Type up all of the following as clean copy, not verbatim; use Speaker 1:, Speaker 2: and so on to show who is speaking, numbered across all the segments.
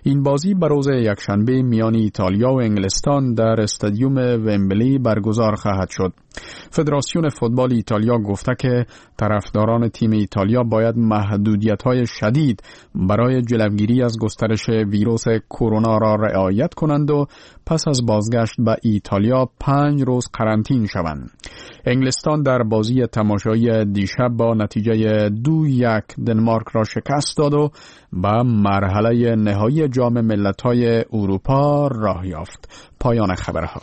Speaker 1: این بازی به روز یکشنبه میان ایتالیا و انگلستان در استادیوم ومبلی برگزار خواهد شد. فدراسیون فوتبال ایتالیا گفته که طرفداران تیم ایتالیا باید محدودیت‌های شدید برای جلوگیری از گسترش ویروس کرونا را رعایت کنند و پس از بازگشت به ایتالیا 5 روز قرنطینه شوند. انگلستان در بازی تماشایی دیشب با نتیجه 2-1 دنمارک را شکست داد و به مرحله نهایی جام ملت‌های اروپا راه یافت. پایان خبرها.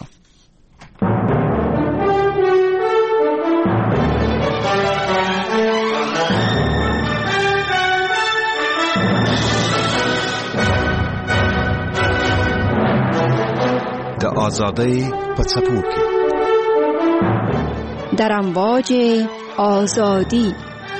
Speaker 2: د آزادۍ په څپو کې
Speaker 3: در امواج آزادی.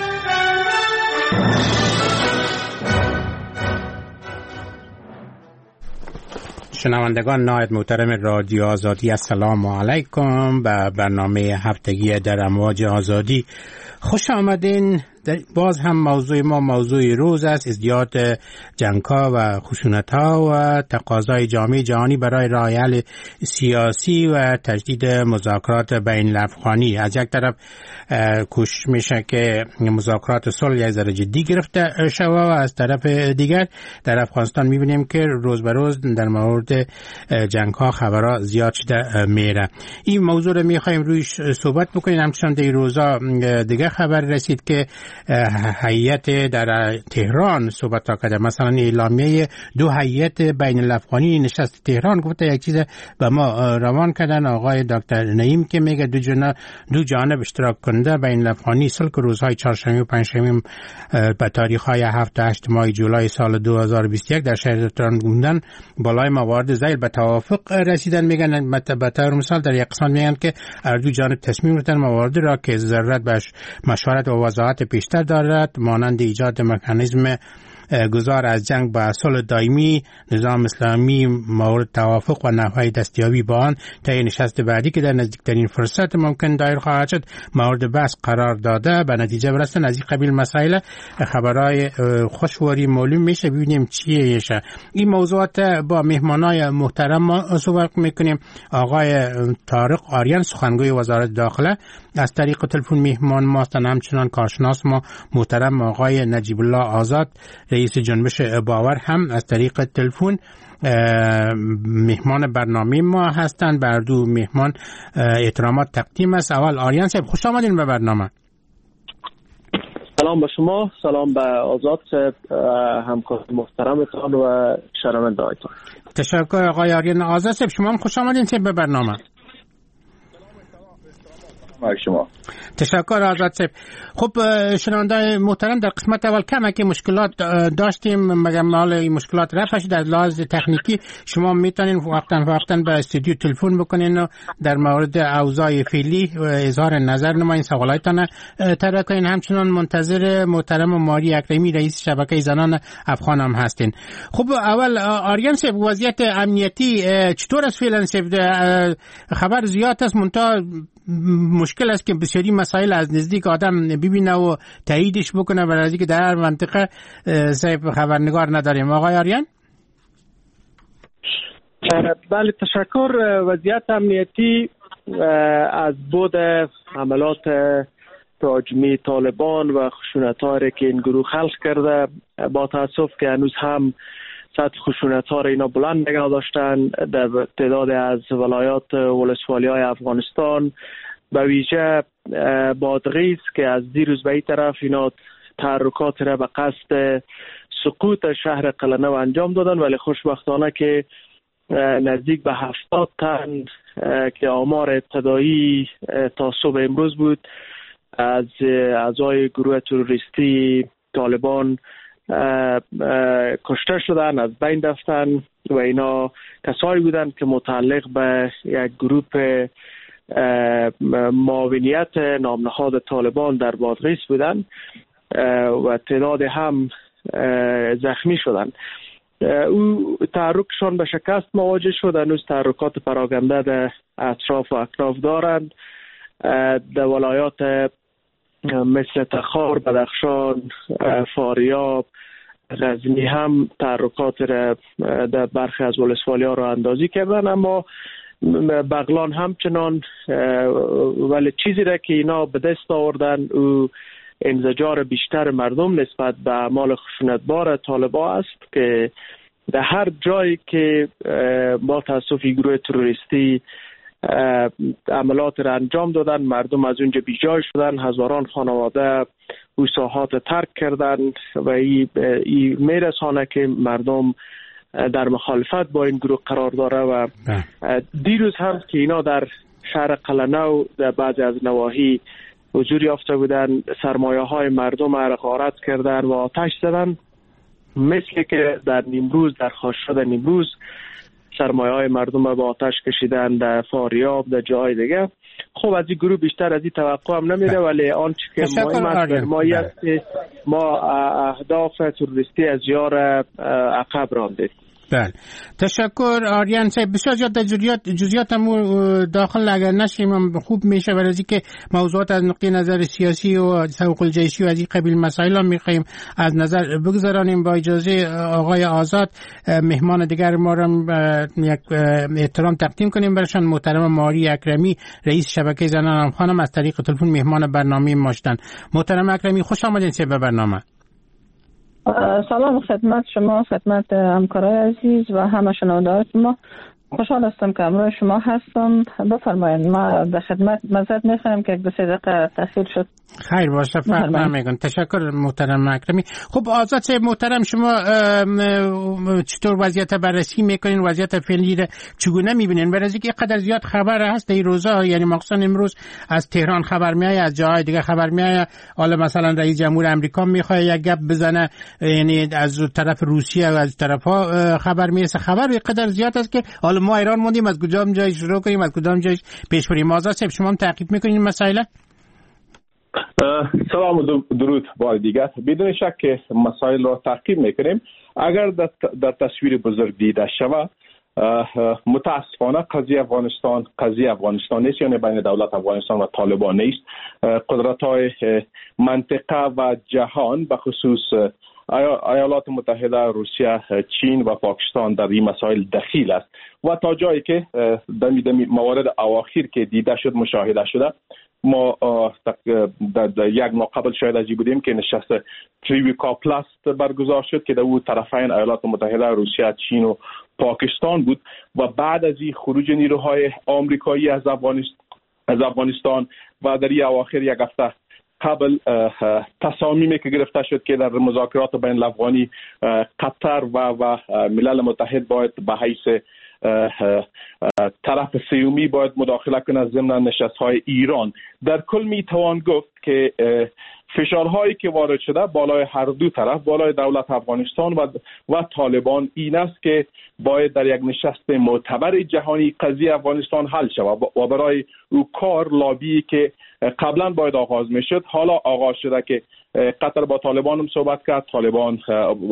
Speaker 4: شنوندگان نهایت محترم رادیو آزادی، السلام علیکم به برنامه هفتگی در امواج آزادی. خوش آمدین. باز هم موضوع ما موضوع روز است، ازدیاد جنگ‌ها و خشونت‌ها و تقاضای جامعه جهانی برای راه حل سیاسی و تجدید مذاکرات بین الافغانی. از یک طرف کوشش میشه که مذاکرات صلح یک ذره جدی گرفته شود و از طرف دیگر در افغانستان میبینیم که روز به روز در مورد جنگ‌ها خبرها زیاد شده میره. این موضوع رو میخوایم رویش صحبت بکنیم. همچنان در روزا دیگه خبر رسید که هیئت در تهران صحبت کرده، مثلا اعلامیه 2 هیئت بین الافغانی نشست تهران گفته یک چیز به ما روان کردن. آقای دکتر نعیم که میگه دو جانب اشتراک کننده بین الافغانی صلح روزهای چهارشنبه و پنجشنبه به تاریخ‌های 7 و 8 ماه جولای سال 2021 در شهر تهران بودن، بالای موارد ذیل به توافق رسیدن. میگن به طور مثال در یک قسمت میگن که هر دو جانب تصمیم گرفتن مواردی را که ضرورت به مشورت و وضاحت بیشتر دارد، مانند ایجاد مکانیزم گذار از جنگ به صلح دائمی، نظام اسلامی مورد توافق و نحوه دستیابی با آن طی نشست بعدی که در نزدیکترین فرصت ممکن دایر خواهد شد مورد بحث قرار داده. به نتیجه برسن از این قبیل مسائل خبرهای خوشواری معلوم میشه. ببینیم چیه میشه. این موضوعات با مهمانای محترم ما صحبت میکنیم. آقای طارق آریان سخنگوی وزارت داخله از طریق تلفن مهمان ماست. همچنان کارشناس ما محترم آقای نجیب الله آزاد رئیس جنبش باور هم از طریق تلفن مهمان برنامه ما هستند. بر دو مهمان احترامات تقدیم است. اول آریان صاحب خوش آمدین به برنامه.
Speaker 5: سلام به شما، سلام به آزاد صاحب، همکار محترمتان و شنونده‌هایتان.
Speaker 4: تشکر آقای آریان. آزاد صاحب شما هم خوش آمدین به برنامه.
Speaker 5: شما
Speaker 4: تشکر آزاد صاحب. خب شنونده‌های محترم، در قسمت اول کمکی مشکلات داشتیم، مگر حال این مشکلات رفع شد. از لحاظ تکنیکی شما میتونین وقتا به استودیو تلفن بکنین و در مورد اوضاع فعلی و اظهار نظر نمایین، سوالاتتان طرح کنین. همچنان منتظر محترم ماری اکرمی رئیس شبکه زنان افغان هم هستین. خب اول آریان صاحب، وضعیت امنیتی چطور است فعلا؟ خبر زیاد است، منتها مشکل است که بسیاری مسائل از نزدیک آدم ببینه و تاییدش بکنه، برای اینکه در هر منطقه صاحب خبرنگار نداریم. آقای آریان؟
Speaker 5: بله تشکر. وضعیت امنیتی از بود حملات تهاجمی طالبان و خشونت‌هایی که این گروه خلق کرده، با تاسف که هنوز هم سطح خشونت‌ها را اینا بلند نگه داشتن در تعداد از ولایات ولسوالی‌های افغانستان، به ویژه بادغیس که از دیروز به این طرف اینا تحرکات را به قصد سقوط شهر قلعه‌نو انجام دادن، ولی خوشبختانه که نزدیک به 70 تن که آمار ابتدایی تا صبح امروز بود از اعضای گروه تروریستی طالبان کشته شدن، از بین رفتن و اینا کسایی بودند که متعلق به یک گروه معاونیت نامنهاد طالبان در بادغیس بودند و تعداد هم زخمی شدند. او تحرکشان به شکست مواجه شد. هنوز تحرکات پراکنده در اطراف و اکناف دارند. در ولایات مثل تخار، بدخشان، فاریاب، غزنی هم تحرکات را در برخی از ولسوالی‌ها را اندازی کردن، اما بغلان همچنان. ولی چیزی را که اینا به دست آوردن او انزجار بیشتر مردم نسبت به اعمال خشونتبار طالبان است که در هر جایی که با تاسف گروه تروریستی عملات را انجام دادن، مردم از اونجا بیجای شدن، هزاران خانواده او ساحات ترک کردن و این میرسانه که مردم در مخالفت با این گروه قرار داره. و دیروز هم که اینا در شهر قلعه‌نو در بعضی از نواحی حضور یافته بودن، سرمایه های مردم را غارت کردن و آتش زدن، مثل که در نیمروز، در خاشقچی نیمروز سرمایه های مردم را به آتش کشیدن، در فاریاب، در جای دیگه. خب از این گروه بیشتر از این توقع هم نمیده، ولی آنچه که مهم است ما است که ما اهداف تروریستی از یار عقب راندیم.
Speaker 4: بله، تشکر آریان صاحب. بسیار زیاد جزئیات داخل اگر نشیم خوب میشه، برای اینکه موضوعات از نقطه نظر سیاسی و حقوق الجیشی و از این قبیل مسائل هم میخوایم از نظر بگذارانیم. با اجازه آقای آزاد مهمان دیگر ما را یک احترام تقدیم کنیم برشان. محترم ماری اکرمی، رئیس شبکه زنان خانم، از طریق تلفن مهمان برنامه ما شدن. محترم اکرمی، خوش آمدید به برنامه.
Speaker 6: سلام خدمت شما، خدمت همکارای عزیز و همه شنونده‌های شما. خوشحال هستم که همراه شما هستم. بفرمایید، ما در خدمت. معذرت می‌خوایم که 2-3 دقیقه تاخیر شد.
Speaker 4: خیر باشه، فرق نمی‌کنه. تشکر محترم اکرمی. خب آزاد صاحب محترم، شما چطور وضعیت بررسی میکنین؟ وضعیت فعلی را چگونه میبینین؟ برای اینکه قدر زیاد خبر هست این روزا، یعنی مخصوصا امروز از تهران خبر میاد، از جاهای دیگه خبر میاد. حالا مثلا رئیس جمهور آمریکا میخواد یک گپ بزنه، یعنی از طرف روسیه و از طرفا خبر میرسه. خبر قدر زیاد است که حالا ما ایران موندیم از کجا جای شروع کنیم، از کدام جای پیش بریم. آزاد صاحب، شما هم تعقیب میکنین این مسائل؟
Speaker 7: سلام و درود بار دیگر. بدون شک که مسائل را تعقیب میکنیم. اگر در تصویر بزرگ دیده شود، متاسفانه قضیه افغانستان نیست، یعنی بین دولت افغانستان و طالبان نیست. قدرت‌های منطقه و جهان به خصوص ایالات متحده، روسیه، چین و پاکستان در این مسائل دخیل است و تا جایی که دمی موارد اواخر که دیده شد، مشاهده شده، ما در یک ماه قبل شاید از بودیم که نشست تریویکا پلاس برگزار شد که در او طرفین ایالات متحده، روسیه، چین و پاکستان بود و بعد از این خروج نیروهای آمریکایی از افغانستان و در این اواخر یک هفته قبل تصامیمی که گرفته شد که در مذاکرات بین الافغانی قطر و ملل متحد باید به حیث طرف سیومی باید مداخله کنه ضمن نشست‌های ایران. در کل می توان گفت که فشارهایی که وارد شده بالای هر دو طرف، بالای دولت افغانستان و طالبان، این است که باید در یک نشست معتبر جهانی قضیه افغانستان حل شود و برای او کار لابی که قبلا باید آغاز میشد حالا آغاز شده که قطر با طالبان هم صحبت کرد، طالبان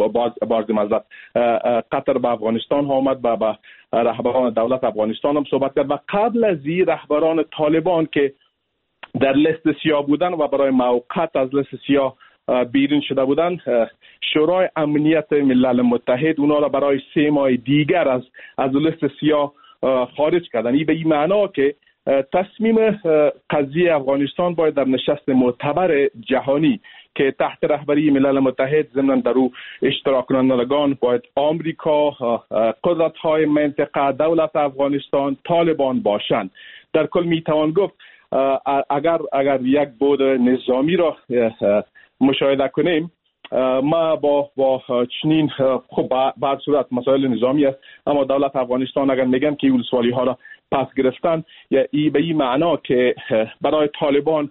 Speaker 7: قطر به افغانستان ها آمد، با رهبران دولت افغانستان هم صحبت کرد و قبل از این رهبران طالبان که در لیست سیاه بودن و برای موقت از لیست سیاه بیرون شده بودن، شورای امنیت ملل متحد اونا را برای 3 ماه دیگر از لیست سیاه خارج کردن. این به این معنا که تصمیم قضیه افغانستان باید در نشست معتبر جهانی که تحت رهبری ملل متحد ضمن در او اشتراک کنندگان باید آمریکا، قدرت‌های منطقه، دولت افغانستان، طالبان باشند. در کل میتوان گفت اگر یک بود نظامی را مشاهده کنیم، ما با چنین خب بعد صورت مسائل نظامی است، اما دولت افغانستان اگر میگن که ولسوالی ها را پس گرفتن، ای به این معنا که برای طالبان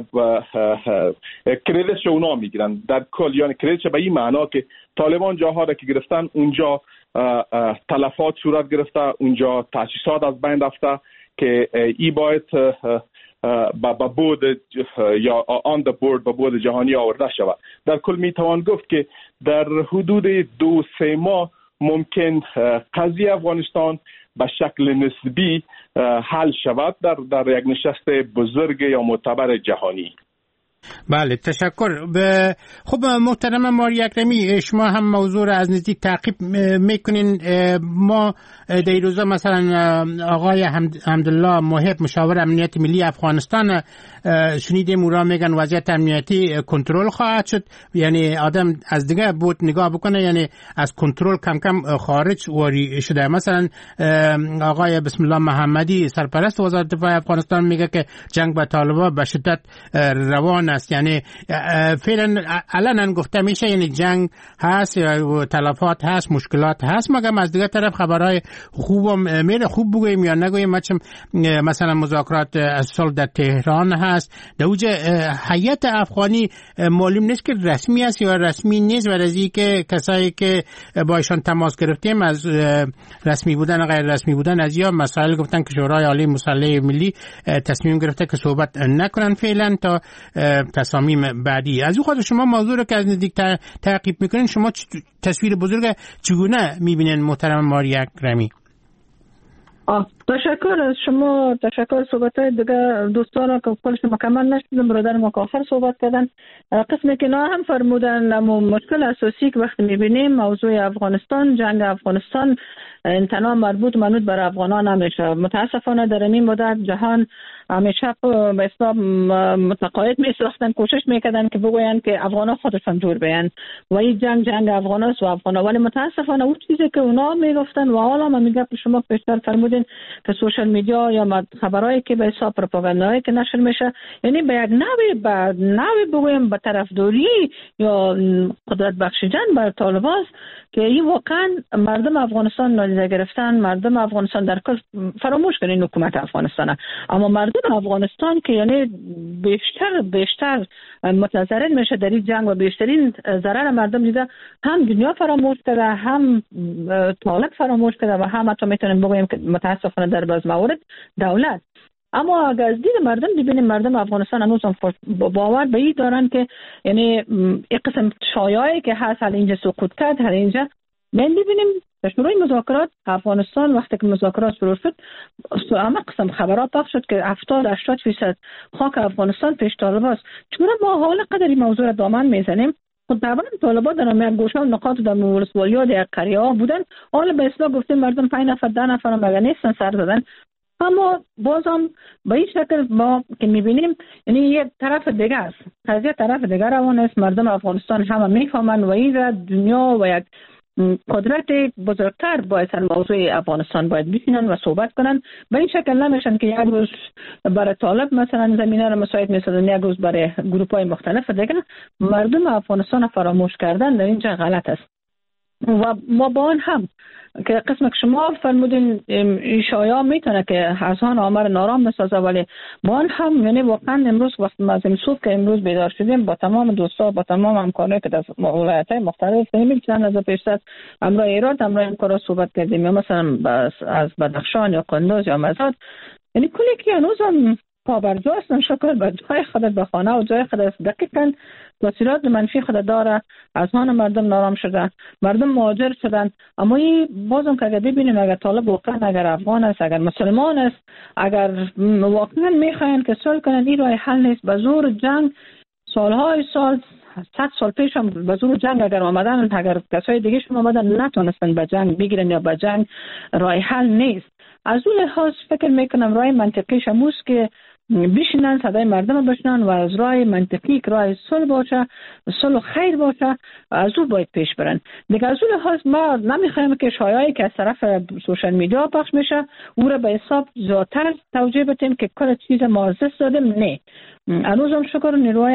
Speaker 7: کردیتش اونا میگیرن در کل، یعنی کردیتش به این معنا که طالبان جاها را که گرفتن اونجا تلفات صورت گرفته، اونجا تاسیسات از بین رفته که ای باید با بود یا آن د بورد با بود جهانی آورده شود. در کل میتوان گفت که در حدود 2-3 ماه ممکن قضیه افغانستان به شکل نسبی حل شود در یک نشست بزرگ یا معتبر جهانی.
Speaker 4: بله تشکر. خب محترم ماری اکرمی، شما هم موضوع را از نزدیک تعقیب میکنین. ما در روزا مثلا آقای حمدالله محب مشاور امنیت ملی افغانستان شنیدیم او را میگن وضعیت امنیتی کنترل خواهد شد، یعنی آدم از دیگه بود نگاه بکنه، یعنی از کنترل کم کم خارج واری شده. مثلا آقای بسم الله محمدی سرپرست وزارت دفاع افغانستان میگه که جنگ با طالبان به شدت روان است، یعنی فعلا علنا گفته میشه یعنی جنگ هست، یا تلفات هست، مشکلات هست، مگر از دیگه طرف خبرهای خوبم میره. خوب بگویم یا نگویم، مثلا مذاکرات صلح در تهران هست. در اوج هیئت افغانی معلوم نیست که رسمی است یا رسمی نیست، و از اینکه کسایی که با ایشان تماس گرفتیم از رسمی بودن غیر رسمی بودن از یا مسائل گفتن که شورای عالی مسلح ملی تصمیم گرفته که صحبت نکنن فعلا تا تصامیم بعدی. از او خود شما موضوع رو که از نزدیک تعقیب میکنین، شما تصویر بزرگ چگونه میبینین محترم ماری اکرمی؟
Speaker 6: تشکر از شما، تشکر. صحبت‌های دیگه دوستان که کلش مکمل نشدم، برادر ما که آخر صحبت کردن، قسمی که نه هم فرمودن، اما مشکل اساسی که وقتی میبینیم موضوع افغانستان، جنگ افغانستان تنها منوط بر افغانان نمیشه. متاسفانه در این مدت جهان همیشه به اسباب متقاعد میساختن، کوشش میکردن که بگوین که افغانان خودشان جور بیان و این جنگ افغان است و افغانان، ولی متاسفانه اون چیزی که اونا میگفتن و حالا من میگم شما پیشتر فرمودین که سوشال میدیا یا خبرایی که به حساب پروپاگاندایی که نشر میشه، یعنی به یک نوعی بگویم به طرفداری یا قدرت بخشیدن بر طالبان که این واقعا مردم افغانستان نادیده گرفتن. مردم افغانستان در کل فراموش کنین حکومت افغانستان، اما مردم افغانستان که یعنی بیشتر متضرر میشه در این جنگ و بیشترین ضرر مردم دیده، هم دنیا فراموش کرده، هم طالب فراموش کرده و هم حتی میتونیم بگویم که متاسفانه در بعض موارد دولت. اما اگر از دید مردم ببینیم، مردم افغانستان هنوز هم باور به این دارن که یعنی یک قسم شایعی که هست حال اینجا سقوط کرد، حال اینجا من ببینیم در شروع مذاکرات افغانستان وقتی که مذاکرات شروع شد، همه قسم خبرات پخش شد که 70-80% خاک افغانستان پیش طالبان است. چون ما حال قدری موضوع را دامن میزنیم، خود طبعا طالبان در همه گوشه و نقاط در ولسوالی‌ها در قریه‌ها بودن، حالا به اصطلاح گفتیم مردم 5 نفر 10 نفر مگر نیستن سر زدن. اما بازم به این شکل ما که میبینیم یعنی یک طرف دیگه است، قضیه طرف دیگه روان است. مردم افغانستان همه میفهمن و این را دنیا و یک قدرت بزرگتر باید موضوع افغانستان باید بشینن و صحبت کنن. به این شکل نمیشن که یک روز برای طالب مثلا زمینه را مساعد میسازن، یک روز برای گروپ های مختلف دیگه. مردم افغانستان فراموش کردن در اینجا غلط است. و ما با آن هم که قسم که شما فرمودین شایعه میتونه که اذهان آمر نارام بسازه، ولی با آن هم یعنی واقعا امروز وقت ما از این صبح که امروز بیدار شدیم با تمام دوستا با تمام همکارایی که در ولایت‌های مختلف نمی‌تونن از پیشتر امروز ایران امروز همکارا صحبت کردیم، یا مثلا از بدخشان یا قندوز یا مزار، یعنی کلی که هنوز هم پابرجا هستن، شکل به جای خود به خانه و جای خود دقیقاً تاثیرات منفی خود داره. اذهان مردم نارام شده، مردم مهاجر شدن. اما این بازم که اگر ببینیم اگر طالب واقعا اگر افغان است، اگر مسلمان است، اگر واقعا میخواین که صلح کنن، این راه حل نیست. به زور جنگ سالهای سال 100 سال پیش هم به زور جنگ اگر آمدن، اگر کسای دیگه شما آمدن نتونستن به جنگ بگیرن یا به جنگ راه حل نیست. از اون لحاظ فکر میکنم راه منطقی شموست که بشینن صدای مردم بشنن و از راه منطقی که راه صلح باشه، صلح خیر باشه، از او باید پیش برن. دیگه از اون لحاظ ما نمیخوایم که شایعی که از طرف سوشال میدیا پخش میشه او را به حساب زیادتر توجیه بدیم که کل چیز ما از دست دادیم. نه، هنوز هم شکر نیروهای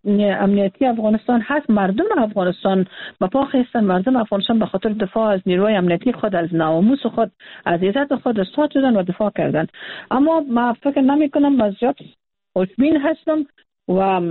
Speaker 6: امنیتی افغانستان هست. مردم افغانستان با پا خیستن، مردم افغانستان به خاطر دفاع از نیروهای امنیتی خود، از ناموس خود، از عزت خود استاد شدن و دفاع کردن. اما ما فکر نمی کنم، از زیاد خوشبین هستم و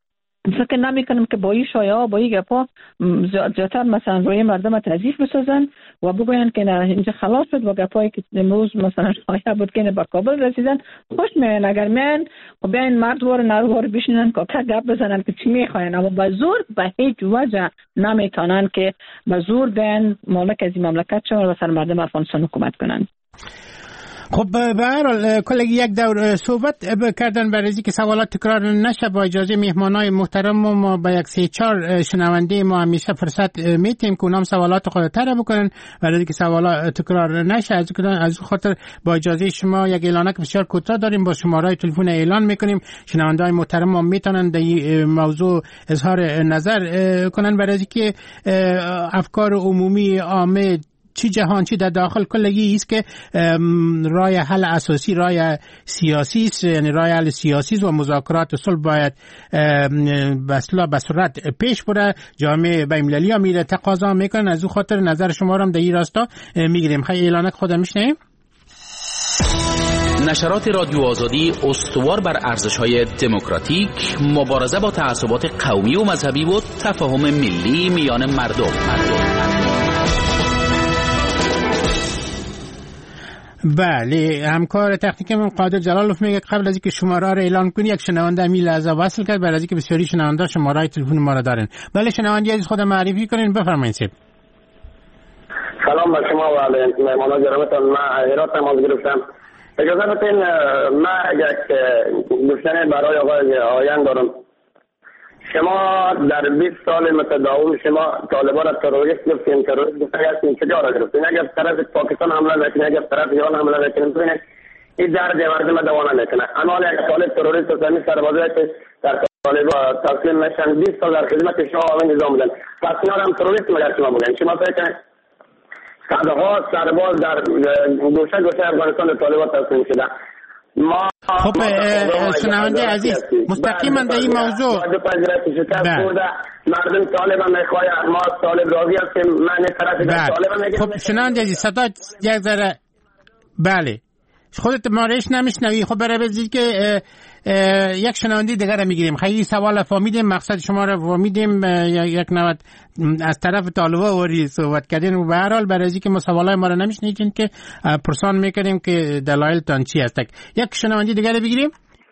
Speaker 6: فکر نمی کنم که با این شایعه با این گپا زیادتر مثلا روی مردم تضعیف بسازن و بگوین که نه اینجا خلاص شد و گپایی که امروز مثلا شایعه بود که به کابل رسیدن خوش میان. اگر میان خب بیاین مردوار نروار بشینن که گپ بزنن که چی میخواین، اما به زور به هیچ وجه نمیتونن که به زور بیان مالک از این مملکت شون و سر مردم افغانستان حکومت کنن.
Speaker 4: خب به هر حال کلگی یک دور صحبت کردن برای اینکه سوالات تکرار نشه، با اجازه مهمانای محترم ما با یک 3-4 شنونده ما همیشه فرصت میتیم که اونام سوالات خود طرح بکنن برای اینکه سوالات تکرار نشه. از خاطر با اجازه شما یک اعلانک بسیار کوتاه داریم، با شماره تلفن اعلان میکنیم. شنونده‌های محترم ما میتونن در این موضوع اظهار نظر کنن برای اینکه افکار عمومی عامه چی جهان چی در داخل کلگی است که رای حل اساسی رای سیاسی است، یعنی رای حل سیاسی و مذاکرات صلح باید به صورت پیش بره. جامعه بین‌المللی هم میره تقاضا میکنن، از او خاطر نظر شما رو هم در این راستا میگیریم. خیلی اعلانک خودم میشنیم.
Speaker 8: نشرات رادیو آزادی استوار بر ارزش‌های دموکراتیک، مبارزه با تعصبات قومی و مذهبی و تفاهم ملی میان مردم.
Speaker 4: بله، همکار تکنیکی من قادر جلالوف میگه قبل از اینکه شماره را اعلان کنی یک شنونده می لحظه وصل کرد، برای اینکه بسیاری شنونده شماره تلفن ما را دارن. بله شنونده عزیز خود معرفی کنین، بفرمایید.
Speaker 9: سلام بر شما و مهمانان گرامیتان. من هرات تماس گرفتم. اجازه بدین من یک گفتن برای آقای آیان دارم. شما در 20 سال متداول شما طالبان را تروریست گفتین، تروریست گفتین، کجا را گرفتین؟ اگر طرف پاکستان حمله نکنین، اگر طرف ایران حمله نکنین، ببینید این درد مردم دوانه نکنه. اما یک طالب تروریست و زمین سربازایی که در طالبان تسلیم نشن 20 سال در خدمت شما و نظام بودن، پس اینا هم تروریست مگر شما بودن. شما فکر کنید صدها سرباز در گوشه افغانستان در طالبان تسلیم شدن.
Speaker 4: خب شنونده عزیز مستقیما در این موضوع
Speaker 9: مردم طالبان میخواه، ما طالب راضی هستیم، من طرف طالبان میگم.
Speaker 4: خب شنونده عزیز صدا یک ذره بله خودت مارش نمیشنوی. خب برای بزید که یک شنونده دیگر رو میگیریم. خیلی سوال فهمیدیم، مقصد شما رو فهمیدیم، یک نوبت از طرف طالبا وری صحبت کردین و به هر حال برای اینکه ما سوالای ما رو نمیشنیدین که پرسان میکنیم که دلایلتان چی هست. یک شنونده دیگر رو بگیریم.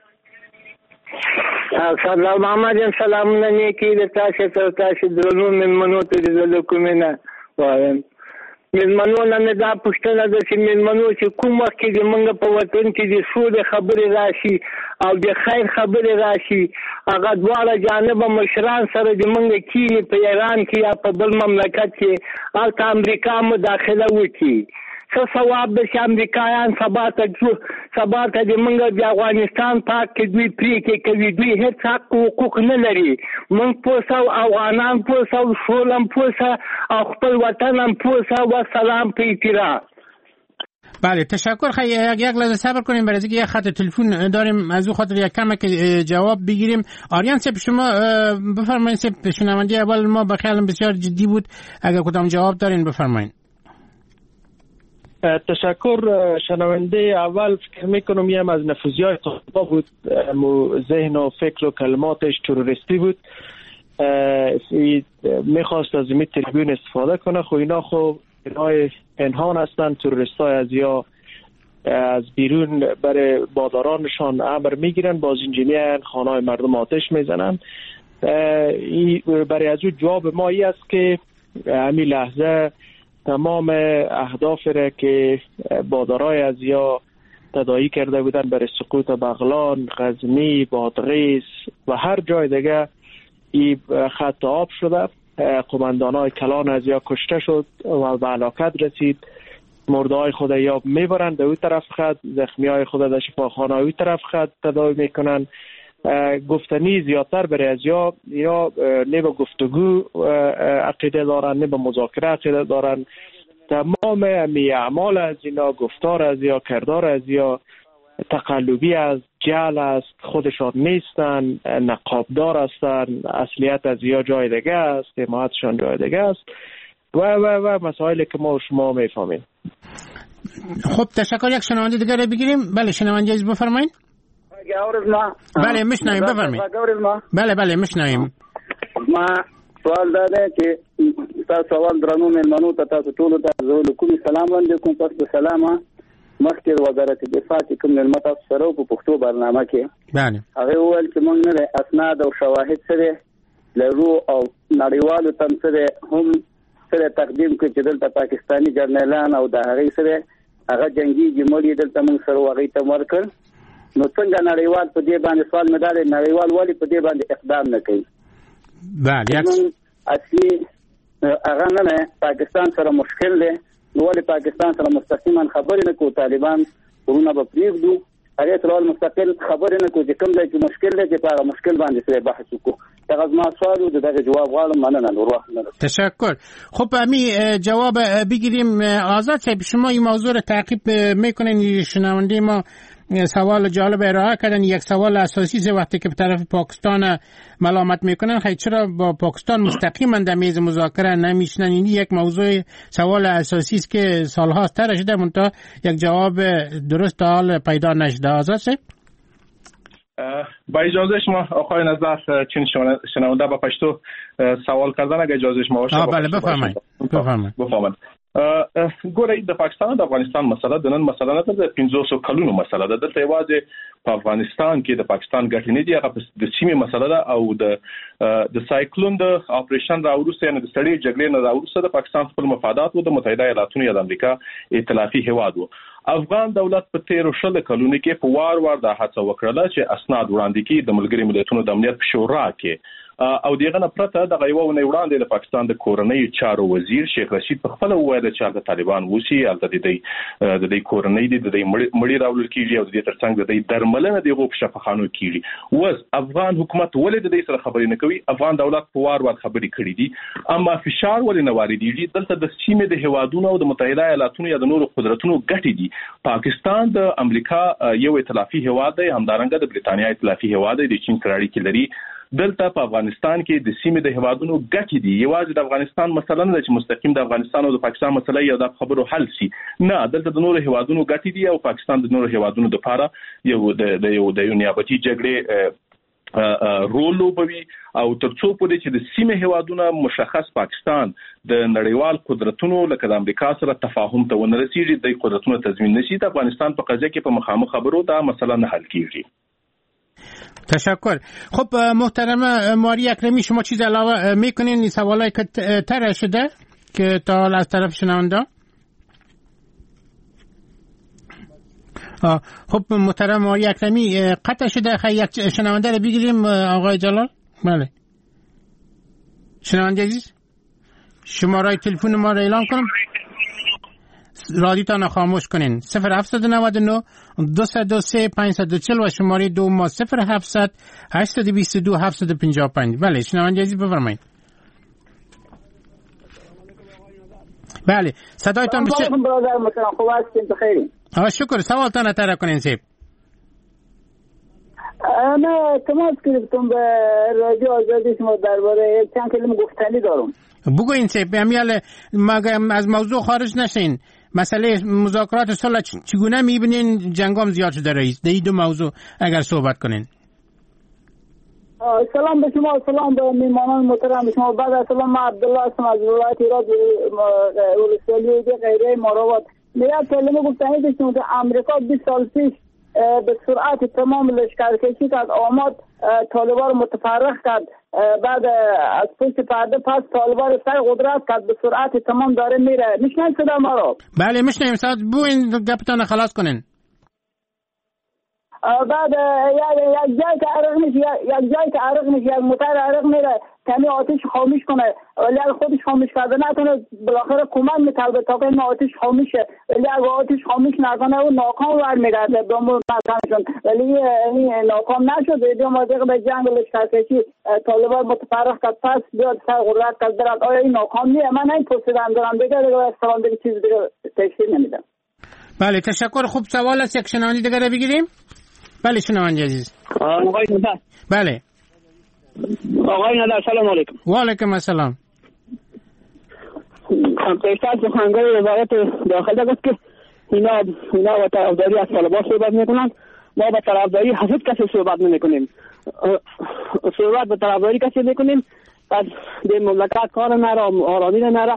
Speaker 10: سلام محمد جان، سلام نیکی د تاسو درنو مېلمنو ته د زلکومینه وایم. مېلمنو نه دا پښتنه د چې مېلمنو چې کوم وخت کې موږ په وطن کې د سود خبرې راشي او د خیر خبرې راشي، هغه دواړه جانب مشران سره د موږ کینی په ایران کې یا په بل مملکت کې البته امریکا مداخله وکړي. څه ثواب به چې امریکایان سبا ته د موږ د افغانستان پاک کې دوی پریکړې کوي، دوی هېڅ حق حقوق نه لري. موږ پوسه افغانان پوسه شولم پوسه او خپل وطن هم پوسه و سلام په اعتراف.
Speaker 4: بله تشکر. خیلی یک لحظه صبر کنیم برای اینکه یک خط تلفن داریم، از اون خاطر یک کم که جواب بگیریم. آریان صاحب شما بفرمایید. صاحب شنونده اول ما به خیالم بسیار جدی بود، اگر کدام جواب دارین بفرمایید.
Speaker 5: تشکر. شنونده اول فکر میکنم یم از نفوذی های طالبا بود، ذهن و فکر و کلماتش تروریستی بود، میخواست از این تریبیون استفاده کنه. خب اینا خب اینای پنهان هستن، تروریست های از یا از بیرون برای بادارانشان امر میگیرن، باز اینجا خانه های مردم آتش میزنن. برای از او جواب ما ای است که همین لحظه تمام اهداف را که بادارای از یا تداعی کرده بودن برای سقوط بغلان، غزنی، بادغیس و هر جای دیگه این خط آب شده. قماندانای کلان از یا کشته شد و به هلاکت رسید. مرده های خود یا میبرند به اون طرف خط، زخمی های خود در شفاخانه اون طرف خط تداوی میکنن. گفتنی زیادتر برای از یا نه به گفتگو عقیده دارن نه به مذاکره عقیده دارن. تمام اعمال از اینا، گفتار از یا کردار از یا تقلبی از جعل است، خودشان نیستن، نقابدار هستن، اصلیت از یا جای دیگه است، حمایتشان جای دیگه است و مسائلی که ما و شما میفهمیم.
Speaker 4: خب تشکر. یک شنونده دیگر رو بگیریم. بله شنونده عزیز بفرمایید. بله میشنویم بفرمایید. بله میشنویم.
Speaker 11: ما سوال داده که تاسو اول درنو مېلمنو ته تاسو ټول ته زه کوم سلام وړاندې کوم. پس د سلامه مخکې وزارت دفاع چې کوم مېلمه تاسو سره په پښتو برنامه کې هغه وویل چې موږ نه اسناد او شواهد سره لرو او نړیوالو تم سره هم سره تقدیم کړي چې دلته پاکستاني جرنیلان او د هغې سره هغه جنگي جملې دلته موږ سره هغه ته ورکړ. نو څنګه نړیوال په دې باندې سوال مدار نړیوال والی په دې باندې اقدام نه کوي؟
Speaker 4: بله
Speaker 11: اصلي هغه نه پاکستان سره مشکل دی. نو ولې پاکستان سره مستقیما خبرې نه کوي؟ طالبان ورونه به پرېږدو، هغې سره مستقل خبرې نه کوي چې کوم ځای کې مشکل دی چې په هغه مشکل باندې سره بحث وکړو. دغه زما سوال و، دغه جواب غواړم. مننه. نور وخت نه لرم.
Speaker 4: تشکر. خب امی جواب بگیریم. آزاد صاحب شما این موضوع رو تعقیب میکنین؟ شنونده ما سوال جالب ارائه کردن. یک سوال اساسی وقتی که به طرف پاکستان ملامت میکنن خیلی چرا با پاکستان مستقیما در میز مذاکره نمیشنن؟ این یک موضوع سوال اساسی است که سالها تر شده منتها یک جواب درست تا حال پیدا نشده. آزاد صاحب
Speaker 7: با اجازه شما آقای نظر چین شنونده با پشتو سوال کردن اگه اجازه شما باشه.
Speaker 4: بله بفرمایید.
Speaker 7: بفرمایید. ګوره د پاکستان او د افغانستان مسله د نن مسله نه ده، د 500 کلونو مسله ده. دلته یوازې په افغانستان کې د پاکستان ګټې نه دي، هغه د سیمې مسله ده او د سایکلون د اپریشن راوروسته نه د سړې جګړې نه راوروسته د پاکستان خپل مفادات او د متحده ایالاتونو یا د امریکا ائتلافي هیواد وو. افغان دولت په 13 کلونو کې په وار د هڅه وکړه چې اسناد وړاندې کړي د ملګري ملتونو د امنیت شورا کې، او دغه نه پرته د غیوه نه وړاندې د پاکستان د کورنۍ چارو وزیر شیخ رشید په خپل وایي چې د طالبان وسی الته د کورنۍ د مړی راول کیږي او د ترڅنګ د درملنه د غوښ شفاخانو کیږي. وز افغان حکومت ولې د دې سره خبرې نه کوي؟ افغان دولت په وار خبرې کړې دي، اما فشار ولې نه واردېږي؟ دلته د سیمې د هوادونو او د متحده ایالاتونو یا د نورو قدرتونو ګټې دي. پاکستان د امریکا یو ائتلافي هواد دی، همدارنګه د بریتانیا ائتلافي هواد دی، د چین سره اړیکې لري. دلته په افغانستان کې د سیمې د هوادونو ګټې دي. یوازې د افغانستان مسله نه ده چې مستقیم د افغانستان او د پاکستان مسله یو د خبرو حل شي، نه، دلته د نورو هوادونو ګټې دي او پاکستان د نورو هوادونو لپاره یو نیابتي جګړې رول لوبوي او ترڅو پورې چې د سیمې هوادونو مشخص پاکستان د نړیوال قدرتونو لکه د امریکا سره تفاهم ته ونه رسیږي، د قدرتونو تضمین نشي، د افغانستان په قضیه کې په مخامخ خبرو دا مسله نه حل کیږي.
Speaker 4: تشکر. خب محترم ماری اکرمی شما چیز علاوه میکنین این سوالایی که طرح شده که تا از طرف شنونده؟ خب محترم ماری اکرمی قطع شده. خیلی یک شنونده رو بگیریم آقای جلال. بله شنونده عزیز شماره تلفن ما رو اعلام کنم، رادیوتان خاموش کنین. 0799 203 540 و شماره دو ما 0700 822 755. بله شنونده عزیز بفرمایید. بله صدایتان بشه.
Speaker 11: برادر محترم خوب هستین؟ بخیر.
Speaker 4: شکر. سوالتان اطرح کنین سیب.
Speaker 11: من تماس گرفتم به رادیو آزادی شما درباره چند کلمه گفتنی دارم.
Speaker 4: بگوین سیب. امیال از موضوع خارج نشین. مسئله مذاکرات صلح چگونه میبینین؟ جنگام زیاد شده رئیس. در این دو موضوع اگر صحبت کنین.
Speaker 11: سلام به شما، سلام به میهمانان محترم شما. بعد از سلام، من عبدالله هستم از ولایت هرات ولسوالی غیره مراوات. میاد کلمه گفتنی داشتم که آمریکا 20 سال پیش به سرعت تمام لشکرکشی کرد، آمد طالبان رو متفرق کرد، بعد از پشت پرده پس طالبان رو سر قدرت کرد، به سرعت تمام داره میره. میشنید صدا ما رو؟
Speaker 4: بله میشنیم. ساعت بو این گپتان خلاص کنین.
Speaker 11: بعد یک جای که عرق میشه، یک موتر عرق میره کمی آتش خاموش کنه، ولی اگه خودش خاموش کرده نکنه بالاخره کمک میطلبه تا که این آتش خاموش شه، ولی اگه آتش خاموش نکنه اون ناکام برمیگرده دوم مکانشون، ولی این ناکام نشد. دیدیم آدیق به جنگ لشکرکشی طالبان متفرق کرد، پس بیاد سر قدرت کرد برد. آیا این ناکام نیه؟ من این پرسیدم دارم دیگه استران دیگه چیز دیگه تشکیل نمیدم.
Speaker 4: بله تشکر. خوب سوال است، یک شنوندی دیگه رو بگیریم. بله شنوندی عزیز.
Speaker 12: آقای نظر.
Speaker 4: بله
Speaker 12: آقای نظر سلام علیکم.
Speaker 4: و علیکم السلام.
Speaker 12: پیشتر سخنگوی وزارت داخله گفت که اینا با طرفداری از طالبان صحبت میکنن، ما با طرفداری حسد کسی صحبت نمیکنیم، صحبت با طرفداری کسی میکنیم، پس به مملکت کار نره، آرامی نره.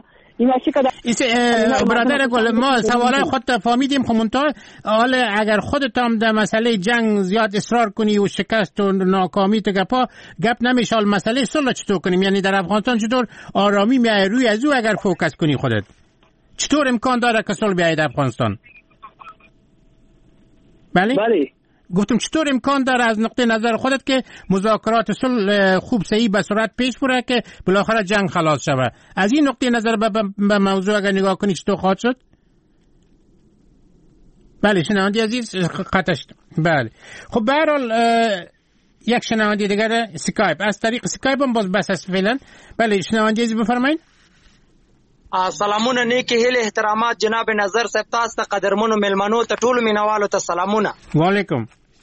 Speaker 4: برادر گل ما سوالای خودت فهمیدیم. خمونتا حالا اگر خودت هم در مسئله جنگ زیاد اصرار کنی و شکست و ناکامی تو گپ نمیشه، حال مسئله صلح چطور کنیم؟ یعنی در افغانستان چطور آرامی میای روی از او اگر فوکس کنی خودت؟ چطور امکان داره که صلح بیاید افغانستان؟
Speaker 10: بله.
Speaker 4: گفتم چطور امکان داره از نقطه نظر خودت که مذاکرات صلح خوب صحیح به سرعت پیش بره که بالاخره جنگ خلاص شود؟ از این نقطه نظر به موضوع اگر نگاه کنی چطور خواهد شد؟ بله شنونده عزیز قطع شد. بله خب به هر حال یک شنونده دیگر سکایپ، از طریق سکایپ هم باز بس است فعلا. بله شنونده عزیز بفرمایید.
Speaker 13: سلامونه نیکی هیله احترامات جناب نظر صاحب، تاسو ته قدرمنو ملمنو ته ټولو مینوالو ته سلامونه.
Speaker 4: وعلیکم.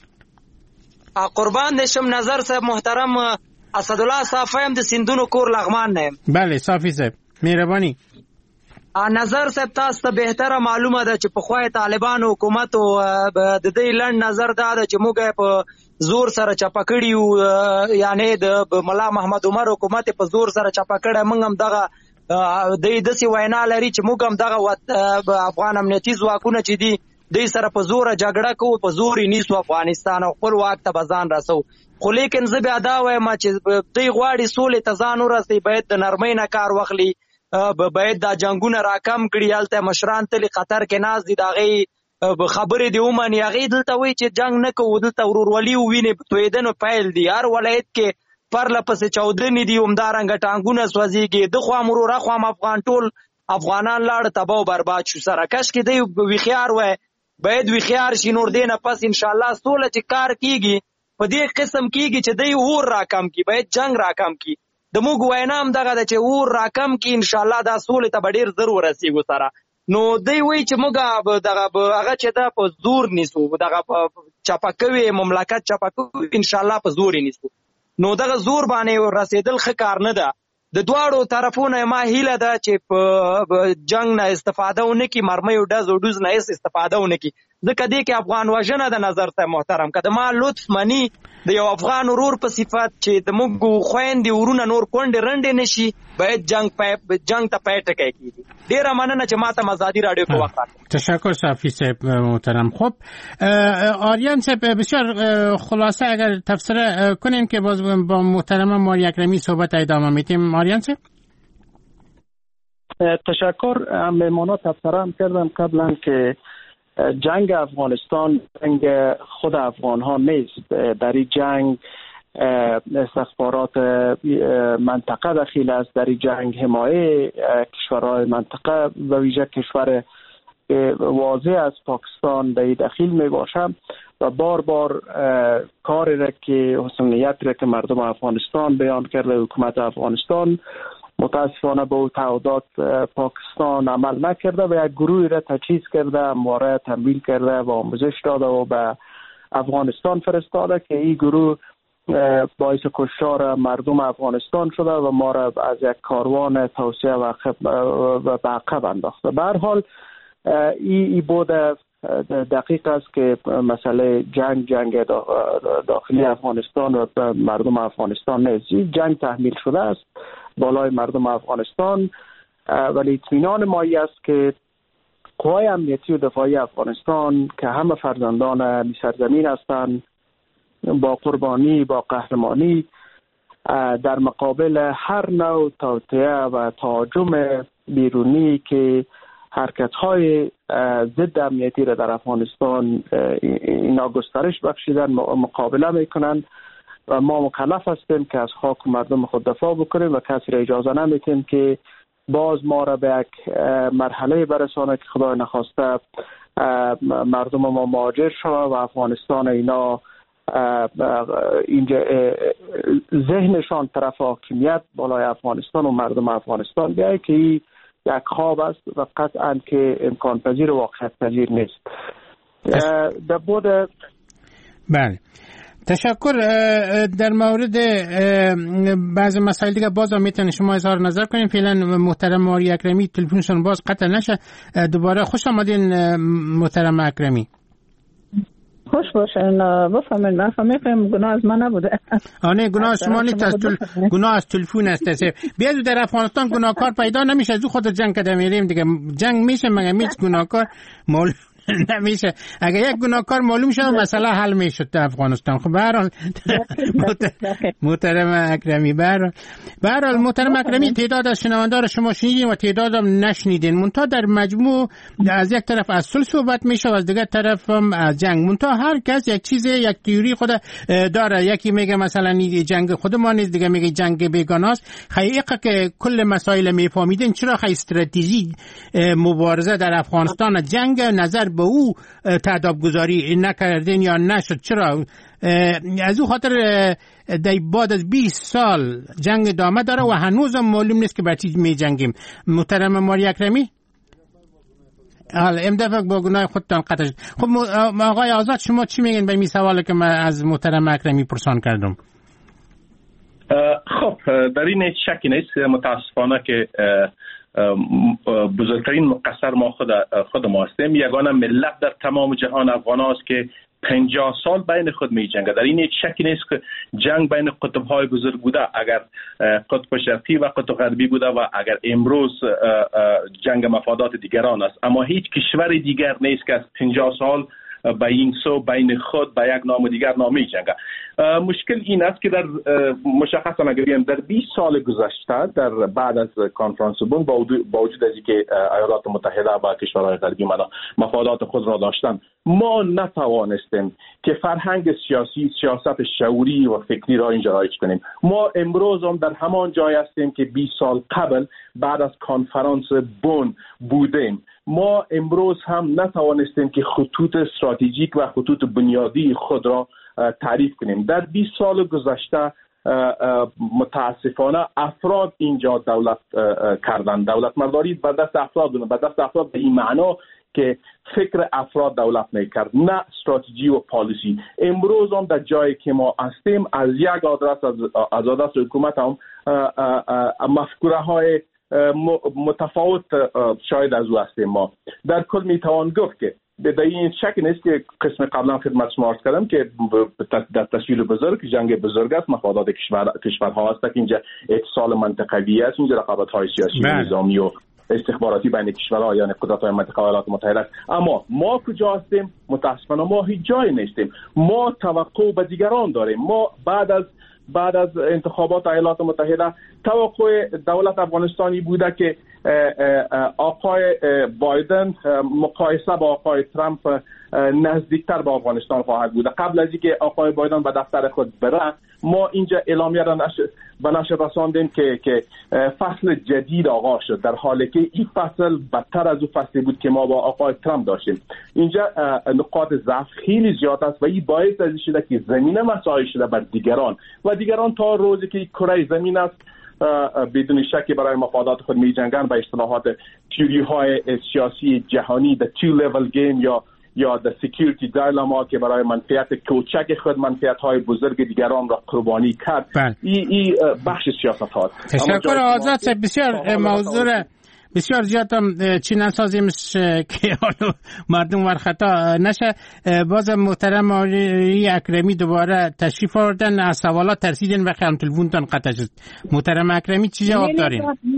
Speaker 13: قربان دې شم نظر صاحب محترم. اسدالله صافی هم د سیندونو کور لغمان نه.
Speaker 4: بله صافی صاحب مهرباني.
Speaker 13: نظر صاحب تاسو ته بهتره معلومه ده چې په خوای طالبان حکومت او د دې لړ نظر ده چې موږ په زور سره چپکړیو، یعنی د ملا محمد عمر حکومت په زور سره چپکړه. موږ هم دغه د دې وینا لري چې موږ هم دغه افغان امنیتي ځواکونه چې دي د سره په زور جګړه کوو، په زور یې نیسو افغانستان او خپل واک ته بزان راسو. خو لیکن زه بیا دا وایم چې دوی غواړي سولې ته ځان ورسوي، باید د نرمۍ نه کار واخلي، باید دا جنگونه راکم کړي. هلته مشران تلي قطر کې ناست دي، د هغې خبرې دې ومني. هغې دلته وایي چې جنګ نه کوو، دلته ورورولي ووینې تویدنو پیل دي. هر ولایت کې پرله پسې چاودنې دي، همدارنګه ټانګونه سوځېږي. د خوا مرور اخوا افغان ټول افغانان لاړ تباه و برباد شو. سره کش کې دی ویخیار وای، باید ویخیار شي. نور دې نه پس انشاءالله سوله چې کار کیږي په دې قسم کیږي چې دی اور راکم کی، باید جنگ راکم کی. د موږ وینا هم دغه ده چې اور راکم کی، انشاءالله دا سولې ته به ډېر زر ورسېږو سره. نو دی وایي چې موږ دغه هغه چې ده په زور نیسو، دغه چپه کوي مملکت چپه کوي، انشاءالله په زور یې نیسو. نو دغه زور باندې رسېدل ښه کار نه ده. د دواړو طرفونو ما هیله ده چې په جنگ نه استفاده ونه کړي، مرمیو ډز او ډوز نه هېڅ استفاده ونه کړي. ځکه دې کې افغان وژنه د نظر ته محترم که د ما لطف مني د یو افغان ورور په صفت چې د موږ خویندې ورونه نور کونډې رنډې نه شي، باید جنگ ته پای ټکی کېږي. ډېره مننه چې ما ته ازادي راډیو په وخت راکړه.
Speaker 4: تشکر صافی صاحب محترم. خب آریان صاحب بسیار خلاصه اگر تفسیر کنیم که باز با محترم ماری اکرمی صحبت ادامه میدیم. آریان صاحب
Speaker 5: تشکر. مهمانا تفسیر هم کردم قبلا که جنگ افغانستان جنگ خود افغان ها نیست. در این جنگ استخبارات منطقه دخیل است، در این جنگ حمایه کشورهای منطقه و ویژه کشور واضح از پاکستان در این دخیل می باشم و بار بار کاری را که حسن نیت را که مردم افغانستان بیان کرده، حکومت افغانستان متاسفانه به او تعهدات پاکستان عمل نکرده و یک گروهی را تجهیز کرده، موارد تمویل کرده و آموزش داده و به افغانستان فرستاده که این گروه باعث کشتار مردم افغانستان شده و ما را از یک کاروان توسعه و به عقب انداخته. به هر حال این بود دقیق است که مسئله جنگ داخلی افغانستان و مردم افغانستان نیست. جنگ تحمیل شده است بالای مردم افغانستان، ولی اطمینان مایی است که قوای امنیتی و دفاعی افغانستان که همه فرزندان سرزمین هستند با قربانی با قهرمانی در مقابل هر نوع توطئه و تهاجم بیرونی که حرکت‌های ضد امنیتی را در افغانستان اینا گسترش بخشیدن مقابله میکنند و ما مکلف هستیم که از خاک مردم خود دفاع بکنیم و کسی را اجازه نمیتیم که باز ما را به یک مرحله برسانه که خدای نخواسته مردم ما مهاجر شود و افغانستان اینا اینجا ذهنشان طرف حاکمیت بالای افغانستان و مردم افغانستان بیایی که این یک خواب است و قطعا که امکان پذیر و واقعیت پذیر نیست. در بود
Speaker 4: بله تشکر. در مورد بعض مسائل دیگه باز هم میتونه شما اظهار نظر کنیم. فعلا محترم ماری اکرمی تلفنشون باز قطع نشه. دوباره خوش آمدین محترم اکرمی.
Speaker 6: خوش باشین. بفهمین من فهمیدم گناه از من نبوده.
Speaker 4: نه گناه شما نیست، گناه از تلفن است. بیاد در افغانستان گناهکار پیدا نمیشه، از خود جنگ کده میریم دیگه. جنگ میشه مگه میچ گناهکار نمیشه. اگه یک گناهکار معلوم شد مسئله حل میشد در افغانستان. خب به هر حال محترم اکرمی، به هر حال محترم اکرمی، تعداد از شنوندگان شما شنیدین و تعداد هم نشنیدین. منتها در مجموع از یک طرف از صلح صحبت میشه و از دیگر طرف هم از جنگ. منتها هر کس یک چیز، یک تئوری خود داره. یکی میگه مثلا جنگ خود ما نیست، دیگه میگه جنگ بیگانه است. حقیقه که کل مسائل میفهمیدین چرا خیلی استراتژی مبارزه در افغانستان جنگ نظر به او تعداد گذاری نکردین یا نشد؟ چرا؟ از او خاطر در بعد از 20 سال جنگ ادامه داره و هنوز هم معلوم نیست که بر چی می جنگیم. محترم ماری اکرمی، حالا امدفع با گناه خودتان قطع شد. خب آقای آزاد، شما چی میگین به این سوالی که من از محترم اکرمی پرسان کردم؟
Speaker 7: خب در این شکی نیست، متاسفانه که بزرگترین مقصر ما خود ما هستیم. یگانه ملت در تمام جهان افغان است که 50 سال بین خود می جنگه. در این شکی نیست که جنگ بین قطب‌های بزرگ بوده، اگر قطب شرقی و قطب غربی بوده و اگر امروز جنگ مفادات دیگران است، اما هیچ کشور دیگر نیست که از 50 سال به این سو بین خود به یک نام و دیگر نامی جنگه. مشکل این است که در مشخصا اگر بگیم در 20 سال گذشته، در بعد از کنفرانس بن، با وجود از اینکه ایالات متحده و کشورهای غربی مفادات خود را داشتن، ما نتوانستیم که فرهنگ سیاسی، سیاست شعوری و فکری را اینجا رایج کنیم. ما امروز هم در همان جای هستیم که 20 سال قبل بعد از کنفرانس بن بودیم. ما امروز هم نتوانستیم که خطوط استراتژیک و خطوط بنیادی خود را تعریف کنیم. در 20 سال گذشته متاسفانه افراد اینجا دولت کردن. دولت مرداری به دست افراد بود، به دست افراد به این معنا که فکر افراد دولت میکرد، نه استراتژی و پالیسی. امروز هم در جایی که ما هستیم از یک آدرس از آدرس حکومت هم مفکوره های متفاوت شاید از او هستیم. ما در کل میتوان گفت که در این شک نیست که قسم قبلا خدمت شما عرض کردم که در تصویر بزرگ جنگ بزرگ است، مفادات کشورها است که اینجا اتصال منطقوی است، اینجا رقابت‌های سیاسی و نظامی و استخباراتی بین کشورها یعنی قدرت‌های منطقه و ایالات متحده است. اما ما کجا هستیم؟ متأسفانه ما هیچ جای نیستیم. ما توقع به دیگران داریم. ما بعد از انتخابات ایالات متحده توقع دولت افغانستانی بوده که آقای بایدن مقایسه با آقای ترامپ نزدیکتر به افغانستان خواهد بود. قبل از اینکه آقای بایدن به دفتر خود بره، ما اینجا اعلامیه را به نشر رساندیم که فصل جدید آغاز شد، در حالی که این فصل بدتر از اون فصلی بود که ما با آقای ترامپ داشتیم. اینجا نقاط ضعف خیلی زیاد است و این باعث از این شده که زمینه مساعی شده بر دیگران و دیگران تا روزی که کره زمین است بدون شک برای مفادات خود می جنگن. به اصطلاحات تئوری های سیاسی جهانی the two level game یا the security dilemma که برای منفعت کوچک خود منفعت های بزرگ دیگران را قربانی کرد. این بخش سیاست ها.
Speaker 4: تشکر آزاد. بسیار موضوع بسیار زیاد هم چی نسازیم که حالا مردم ور خطا نشه. باز محترم ماری اکرمی دوباره تشریف آوردن، از سوالات ترسیدن و خیلی تلفنتان قطع شد. محترم اکرمی چی جواب دارین؟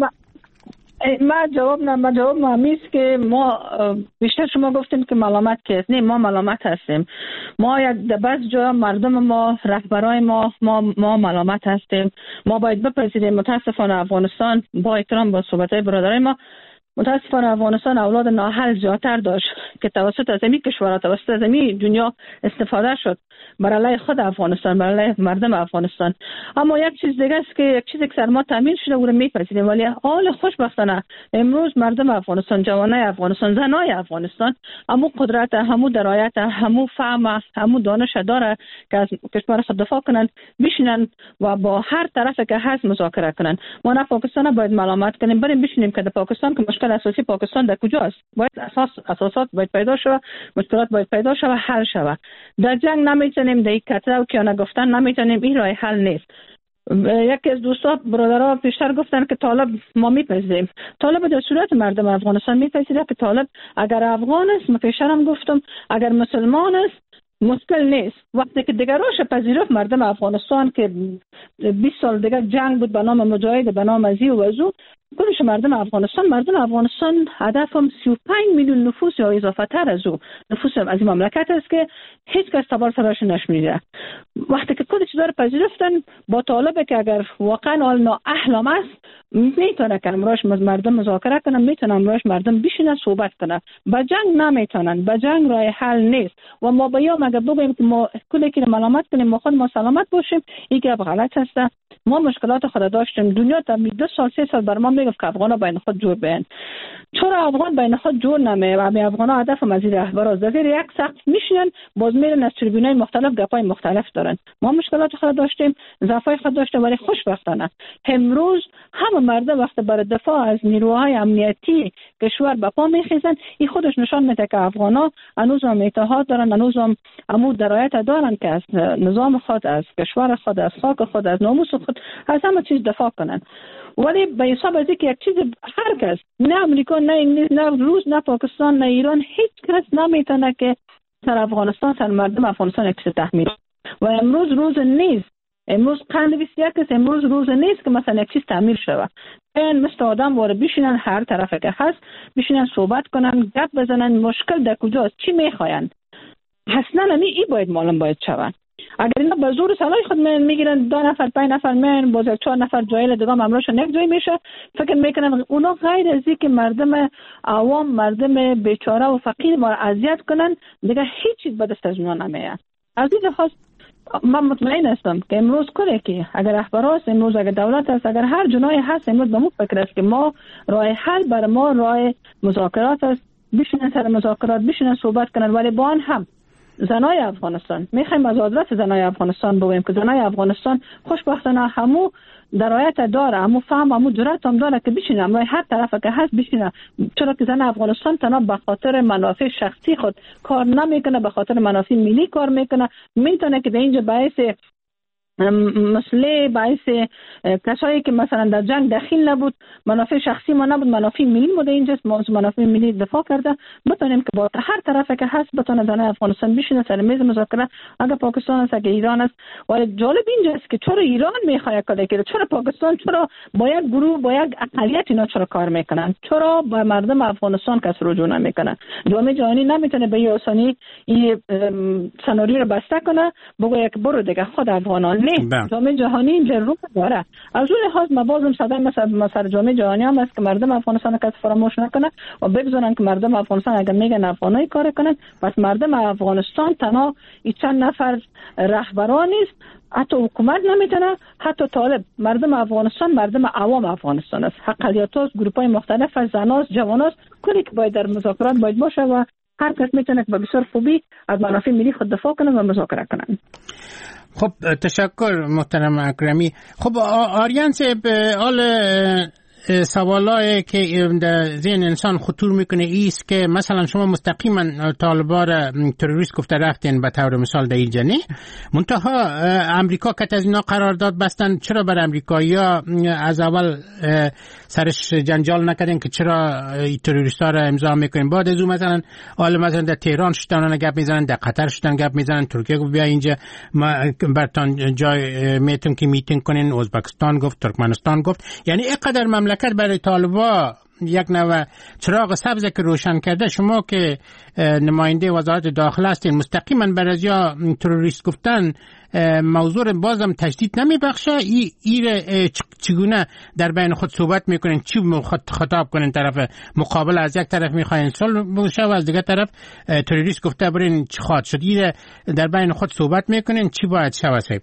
Speaker 6: ما جواب همیست که ما بیشتر شما گفتیم که ملامت که است. نه، ما ملامت هستیم. ما یک بعض جا مردم ما، رهبرای ما ملامت هستیم. ما باید بپذیریم متاسفانه افغانستان، با احترام با صحبت‌های برادرای ما، متاسفانه افغانستان اولاد نااهل زیادتر داشت که توسط از این کشورها، توسط از این دنیا استفاده شد برای علیه خود افغانستان، برای علیه مردم افغانستان. اما یک چیز دیگه است که یک چیزی که سر ما تامین شده او رو میپذیریم، ولی حال خوشبختانه امروز مردم افغانستان، جوانای افغانستان، زنای افغانستان همو قدرت، همو درایت، همو فهم، همو دانش داره که از کشور خود دفاع کنن، بشینن و با هر طرف که هست مذاکره کنن. ما نه پاکستان باید ملامت کنیم، بریم بشینیم که در پاکستان که مشکل اساسی پاکستان در کجاست، باید اساسات باید پیدا شود، مشکلات باید پیدا شود، حل شود. در جنگ نمیتونیم، در کتره و کیانه گفتن نمیتونیم، این راه حل نیست. یکی از دوستا برادرها پیشتر گفتن که طالب ما میپذیریم. طالب در صورت مردم افغانستان میپذیره که طالب اگر افغان است، من پیشترم گفتم اگر مسلمان است مشکل نیست. وقتی که دیگراش پذیرفت مردم افغانستان که 20 سال دیگه جنگ بود به نام مجاهد، به نام ازی و ازو، کلش مردم افغانستان هدفم 35 میلیون نفوس یا اضافه تر از او نفوس از این مملکت است که هیچ کس تبار سراش نشمیده. وقتی که کل چیزا رو پذیرفتن با طالبه که اگر واقعا حال نااهلم است میتونه که امروز مردم مذاکره کنن، میتونه امروز مردم بشینن صحبت کنن. با جنگ نمیتونن، با جنگ راه حل نیست و ما بیام اگر بگیم که ما کلی که ملامت کنیم ما خود ما سلامت باشیم، این که غلط است. ما مشکلات خود داشتیم، دنیا تا 2 سال 3 سال بر ما میگفت که افغانا بین خود جور بین. چرا افغان بین خود جور نمیه؟ و افغانا هدف از این رهبرا از زیر یک سقف میشینن، باز میرن از تریبونای مختلف گپای مختلف دارن. ما مشکلات خود داشتیم، ضعفای خود داشتیم، ولی خوشبختانه امروز همه مردم وقت برای دفاع از نیروهای امنیتی کشور به پا میخیزن. این خودش نشان میده که افغانا هنوز هم اتحاد دارن، هنوز هم عمود درایت دارن که از نظام خود، از کشور خود، از خاک خود، از ناموس خود، از همه چیز دفاع کنن. ولی به حساب از اینکه یک چیز هر کس، نه امریکا، نه انگلیس، نه روس، نه پاکستان، نه ایران، هیچ کس نمیتونه که سر افغانستان، سر مردم افغانستان یک چیز تحمیل. و امروز روز نیست، امروز قرن 21 است، امروز روز نیست که مثلا یک چیز تعمیر شود. این مثل آدم واره بشینن هر طرفه که هست بشینن صحبت کنن، گپ بزنن، مشکل در کجاست، چی میخواین. اصلا این باید معلوم باید شود. اگر اینا به زور سلاح خود میگیرن 2 نفر 5 نفر من باز 4 نفر جایل دیگه امروشون یک جای میشه، فکر میکنن اونا غیر از اینکه مردم عوام، مردم بیچاره و فقیر ما اذیت کنن، دیگه هیچ چیز به دست از اونا نمیاد. از این لحاظ من مطمئن هستم که امروز کاری که اگر رهبراست، امروز اگر دولت است، اگر هر جناحی هست، امروز به مو فکر است که ما راه حل برای ما راه مذاکرات است. بشینن سر مذاکرات، بشینن صحبت کنن. ولی با آن هم زنای افغانستان، میخوایم از حضرت زنای افغانستان بگویم که زنای افغانستان خوشبختانه همو درایت داره، همو فهم، همو جرأت هم داره که بشینه امروز هر طرف که هست بشینه. چرا که زن افغانستان تنها به خاطر منافع شخصی خود کار نمیکنه، به خاطر منافع ملی کار میکنه. میتونه که در اینجا باعث مسئله، باعث کسایی که مثلا در جنگ دخیل نبود، منافع شخصی ما نبود، منافع ملی ما در اینجاست، ما منافع ملی دفاع کرده، بتونیم که با هر طرفه که هست بتونه زن افغانستان بشینه سر میز مذاکره. اگر پاکستان است، اگر ایران است. ولی جالب اینجاست که چرا ایران میخواد کاری کنه، چرا پاکستان، چرا با یک گروه، با یک اقلیت اینا چرا کار میکنن، چرا با مردم افغانستان کس رجوع نمیکنن. جامعه جهانی نمیتونه به آسانی این سناریو رو بسته کنه، بگه که برو دیگه خود افغانان نه. جامعه جهانی اینجا رو داره. از اون لحاظ ما بازم صدای مثلا جامعه جهانی هم است که مردم افغانستان کس فراموش نکنه و بگذارن که مردم افغانستان اگر میگن افغانای کار کنن، پس مردم افغانستان تنها این چند نفر رهبران نیست، حتی حکومت نمیتونه، حتی طالب. مردم افغانستان مردم عوام افغانستان است، اقلیت‌ها، گروه‌های مختلف، زناست، جواناست، کلی که باید در مذاکرات باید باشه و هر کس میتونه که به بسیار خوبی از منافع ملی خود دفاع کنه و مذاکره کنه.
Speaker 4: خب تشکر محترم اکرمی. خب آریان صاحب، حال سوالایی که در ذهن انسان خطور میکنه ایست که مثلا شما مستقیما طالبا را تروریست گفته رفتین به طور مثال در اینجا، نه؟ منتها امریکا که از اینا قرارداد بستن، چرا بر امریکایی‌ها از اول سرش جنجال نکردن که چرا تروریستا را امضا میکنین؟ بعد از اون مثلا در تهران شدن گپ میزنن، در قطر شدن گپ میزنن، ترکیه گفت بیا اینجا ما برتان جای میتون که میتینگ کنین، ازبکستان گفت، ترکمنستان گفت. یعنی اینقدر مملکت برای طالبا یک نوع چراغ سبز که روشن کرده. شما که نماینده وزارت داخله هستین، مستقیما بر ازیا تروریست گفتن موضوع بازم تجدید نمیبخشه؟ چگونه در بین خود صحبت میکنین؟ چی خطاب کنین طرف مقابل؟ از یک طرف میخواین صلح بشه و از دیگه طرف تروریست گفته برین چی خواهد شد؟ در بین خود صحبت میکنین، چی باید شود؟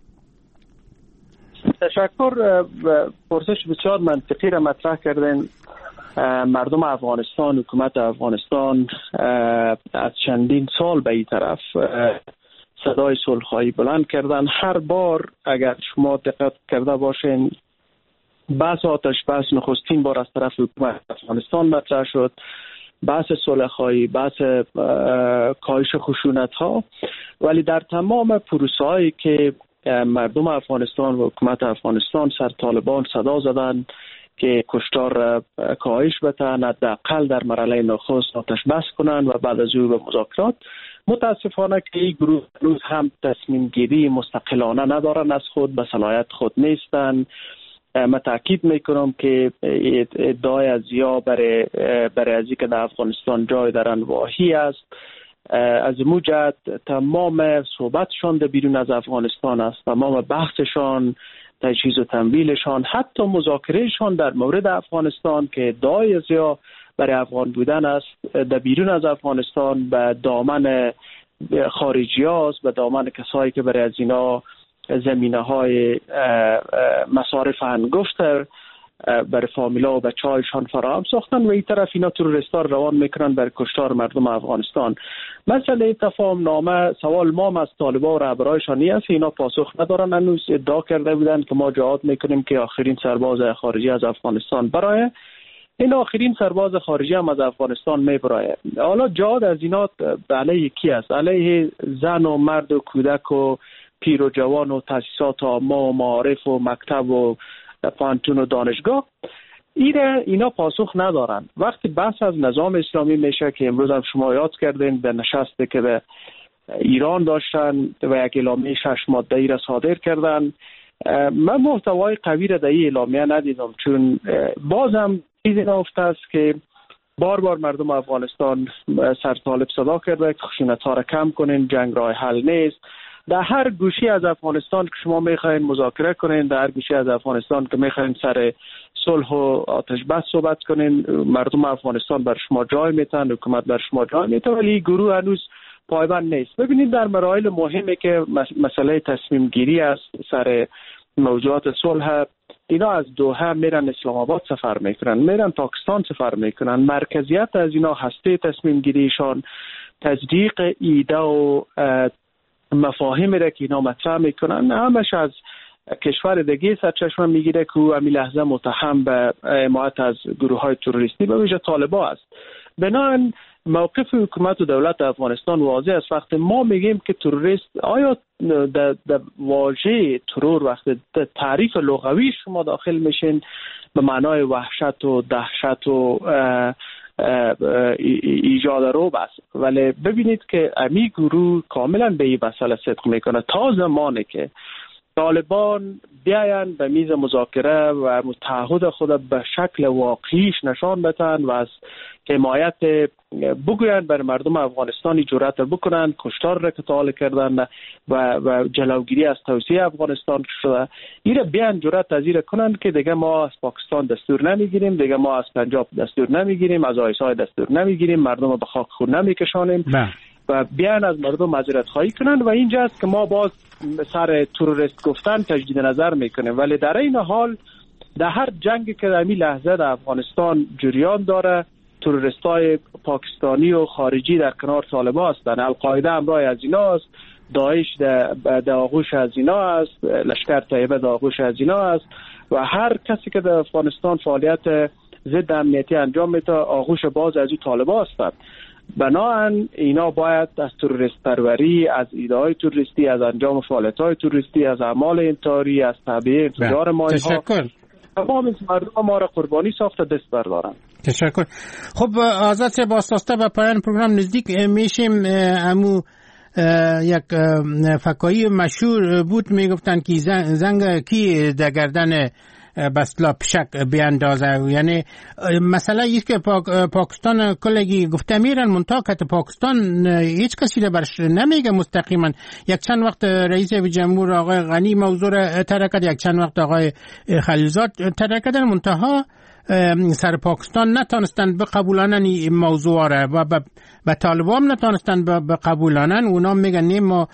Speaker 5: تشکر. پرسش بسیار منطقی را مطرح کردین. مردم افغانستان، حکومت افغانستان از چندین سال به این طرف صدای صلح‌خواهی بلند کردن. هر بار اگر شما دقت کرده باشین، بحث آتش بس نخستین بار از طرف حکومت افغانستان مطرح شد، بحث صلح‌خواهی، بحث کاهش خشونت‌ها. ولی در تمام پروسه‌هایی که مردم افغانستان و حکومت افغانستان سر طالبان صدا زدن که کشتار کاهش بتن، حداقل در مرحله نخست آتش بس کنن و بعد از او به مذاکرات، متاسفانه که این گروه هنوز هم تصمیم گیری مستقلانه ندارن، از خود به صلاحیت خود نیستن من تاکید میکنم که ادعای از یا برای ازی که در افغانستان جای در انواحی است. از موجد تمام صحبتشان در بیرون از افغانستان است، تمام بحثشان، تجهیز و تمویلشان، حتی مذاکرهشان در مورد افغانستان که ادعای از یا برای افغان بودن است در بیرون از افغانستان به دامن خارجی هاست، به دامن کسایی که برای از اینا زمینه های مصارف هنگفتر برای فامیلا و بچه هایشان فراهم ساختن و این طرف اینا تروریستا روان میکنن برای کشتار مردم افغانستان. مسئله تفاهم نامه سوال ما از طالبان و رهبرایشان نیست، اینا پاسخ ندارن. هنوز ادعا کرده بودن که ما جهاد میکنیم که آخرین سرباز خارجی از افغانستان برای این آخرین سرباز خارجی هم از افغانستان میبرایه. حالا جهاد از اینا علیه کی است؟ علیه زن و مرد و کودک و پیر و جوان و تاسیسات عامه و معارف و مکتب و پانتون و دانشگاه. اینا پاسخ ندارن. وقتی بحث از نظام اسلامی میشه که امروز هم شما یاد کردین به نشستی که به ایران داشتن و یک اعلامیه 6 ماده‌ای را صادر کردن، من محتوای قوی را در این اعلامیه ندیدم، چون بازم چیزی نهفته است که بار بار مردم افغانستان سر طالب صدا کرده که خشونت‌ها را کم کنین، جنگ راه حل نیست. در هر گوشی از افغانستان که شما میخواین مذاکره کنین، در هر گوشی از افغانستان که میخواین سر صلح و آتش بس صحبت کنین، مردم افغانستان بر شما جای میتن، حکومت بر شما جای میتن، ولی گروه هنوز پایبند نیست. ببینید در مراحل مهمی که مسئله تصمیم گیری است سر موضوعات صلح، اینا از دوحه میرن اسلام آباد سفر میکنن، میرن پاکستان سفر میکنن. مرکزیت از اینا هسته تصمیم گیریشان تجدیق ایده و مفاهیمی را که اینا مطرح میکنن همش از کشور دیگه سرچشمه میگیره که او امی لحظه متهم به حمایت از گروه های تروریستی به ویژه طالبان است. بنابراین موقف حکومت و دولت افغانستان واضح است. وقتی ما میگیم که تروریست، آیا در واژه ترور وقتی تعریف لغوی شما داخل میشین به معنای وحشت و دهشت و ایجاد رعب است، ولی ببینید که امی گروه کاملا به این مسئله صدق میکنه. تا زمانی که طالبان بیاین به میز مذاکره و تعهد خود به شکل واقعیش نشان بدن و از حمایت بگوین بر مردم افغانستانی جرأت بکنن، کشتار را که تا کردن و جلوگیری از توسعه افغانستان شده، ایره بیان جرأت از ایره کنن که دیگه ما از پاکستان دستور نمیگیریم، دیگه ما از پنجاب دستور نمیگیریم، از آیسای دستور نمیگیریم، مردم به خاک خون نمیکشانیم و بیان از مردم معذرت خواهی کنن. و اینجاست که ما باز سر تروریست گفتن تجدید نظر میکنیم، ولی در این حال در هر جنگی که در این لحظه در افغانستان جریان داره، تروریستای پاکستانی و خارجی در کنار طالبان هستند. القاعده همراه از اینا است، داعش در آغوش از اینا است، لشکر طیبه در آغوش از اینا است و هر کسی که در افغانستان فعالیت ضد امنیتی انجام میده آغوش باز از این طالبان هستند. بنابراین اینا باید از تروریست پروری، از ایده‌های تروریستی، از انجام فعالیت‌های تروریستی، از اعمال انتحاری، از تعبیه انفجار مایع‌ها، تمام مردم ما را قربانی ساخته دست بردارن.
Speaker 4: تشکر. خب آزاد صاحب، واسطه به پایان پروگرام نزدیک میشیم. امو یک فکایی مشهور بود، میگفتن که زنگ کی در گردن بسلا پشک بیاندازه. یعنی مسئله ایست که پاکستان کلگی گفته میرن منطقه که پاکستان هیچ کسی را برش نمیگه مستقیما. یک چند وقت رئیس جمهور آقای غنی موضوع را طرح کرد، یک چند وقت آقای خلیلزاد طرح کردن، منتها سر پاکستان نتانستن بقبولانن این موضوع را و به طالبان نتانستن بقبولانن. اونا میگن نه ما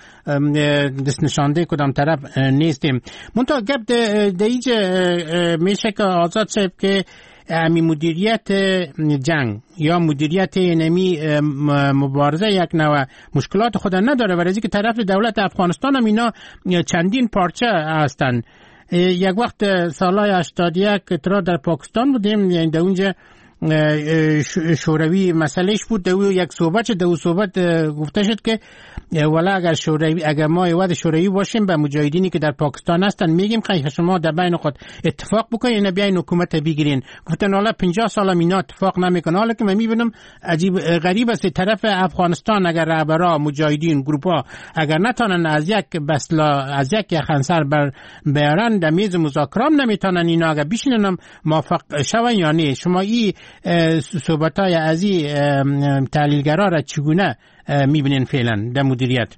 Speaker 4: دست نشانده کدام طرف نیستیم. منتها گپ دیج میشه که آزاد صاحب که امی مدیریت جنگ یا مدیریت نمی مبارزه یک نوع مشکلات خود نداره و رازی که طرف دولت افغانستان هم اینا چندین پارچه هستن. یک وقت سالهای 81 ترا در پاکستان بودیم، یعنی در اونجا شوروی مسئلهش بود. دو یک صحبت گفته شد که ولی اگر ما ایواد شوروی باشیم به مجاهدینی که در پاکستان هستن میگیم که شما در بین خود اتفاق بکنین بیاین حکومت بگیرین. گفتن حالا 50 سال اینا اتفاق نمیکنه. حالا که من میبینم عجیب غریب است طرف افغانستان اگر رهبرا مجاهدین گروپا اگر نتونن از یک بسلا از یک خنصر بر بیارن در میز مذاکره نمیتونن اینا اگر بشینن موافق شون یا نه. شما این صحبتای از این تحلیلگرا را چگونه میبینین فعلا در مدیریت؟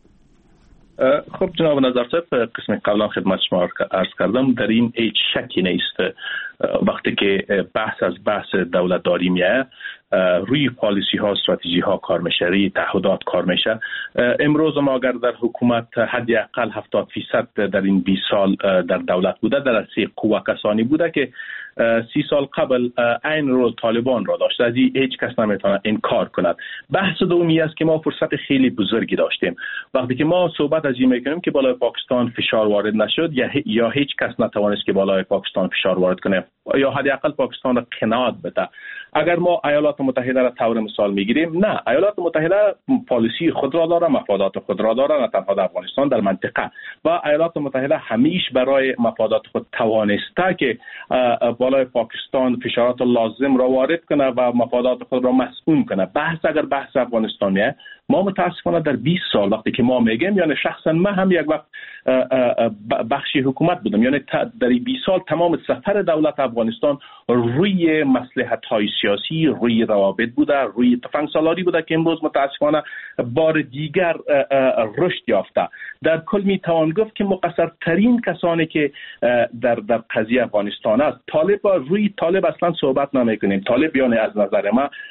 Speaker 7: خب جناب نظر صاحب، قسم قبلا خدمت شما عرض کردم، در این هیچ شکی نیست. وقتی که بحث دولتداری میه روی پالیسی ها، استراتژی ها کار میشه، روی تعهدات کار میشه. امروز ما اگر در حکومت حداقل 70% در این 20 سال در دولت بوده، در اصل قوه کسانی بوده که 30 سال قبل این رول طالبان را داشته. از این هیچ کس نمیتونه انکار کند. بحث دومی است که ما فرصت خیلی بزرگی داشتیم. وقتی که ما صحبت از این میکنیم که بالای پاکستان فشار وارد نشد یا هیچ کس نتوانست که بالای پاکستان فشار وارد کنه یا حداقل پاکستان را قناعت بده. اگر ما ایالات متحده را طور مثال میگیریم، نه، ایالات متحده پالیسی خود را داره، مفادات خود را داره، نه تنها در افغانستان، در منطقه. و ایالات متحده همیشه برای مفادات خود توانسته که بالای پاکستان فشارات لازم را وارد کنه و مفادات خود را مسئول کنه. اگر بحث افغانستانیه، ما متاسفانه در 20 سال وقتی که ما میگیم، یعنی شخصا من هم یک وقت بخشی حکومت بودم، یعنی در 20 سال تمام سفر دولت افغانستان روی مصلحت‌های سیاسی، روی روابط بوده، روی تفنگسالاری بوده که امروز متاسفانه بار دیگر رشد یافته. در کل می توان گفت که مقصرترین کسانی که در قضیه افغانستان است، روی طالب اصلا صحبت نمیکنیم. طالب یعنی از نظر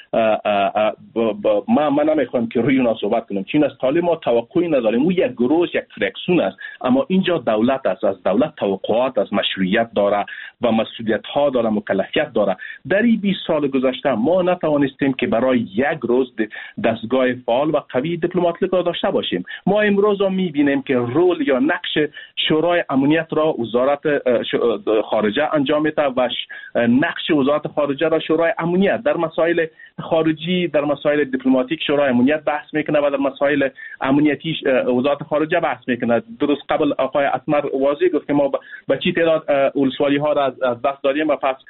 Speaker 7: من نمیخوام که روی اونا صحبت کنیم، چون از طالب ما توقعی نداریم. او یک گروه، یک فرکسیون است، اما اینجا دولت است، از دولت توقعات از مشروعیت داره و مسئولیت ها داره، مکلفیت داره. در این 20 سال گذشته ما نتوانستیم که برای یک روز دستگاه فعال و قوی دیپلماتیک را داشته باشیم. ما امروز میبینیم که رول یا نقش شورای امنیت را وزارت خارجه انجام میده و نقش وزارت خارجه را شورای امنیت در مسائل خارجی، در مسائل دیپلماتیک شورای امنیت بحث میکنه و در مسائل امنیتی وزارت خارجه بحث میکنه. درست قبل آقای اسمر واضح گفت که ما به چی تعداد ولسوالی ها را از دست داریم و پس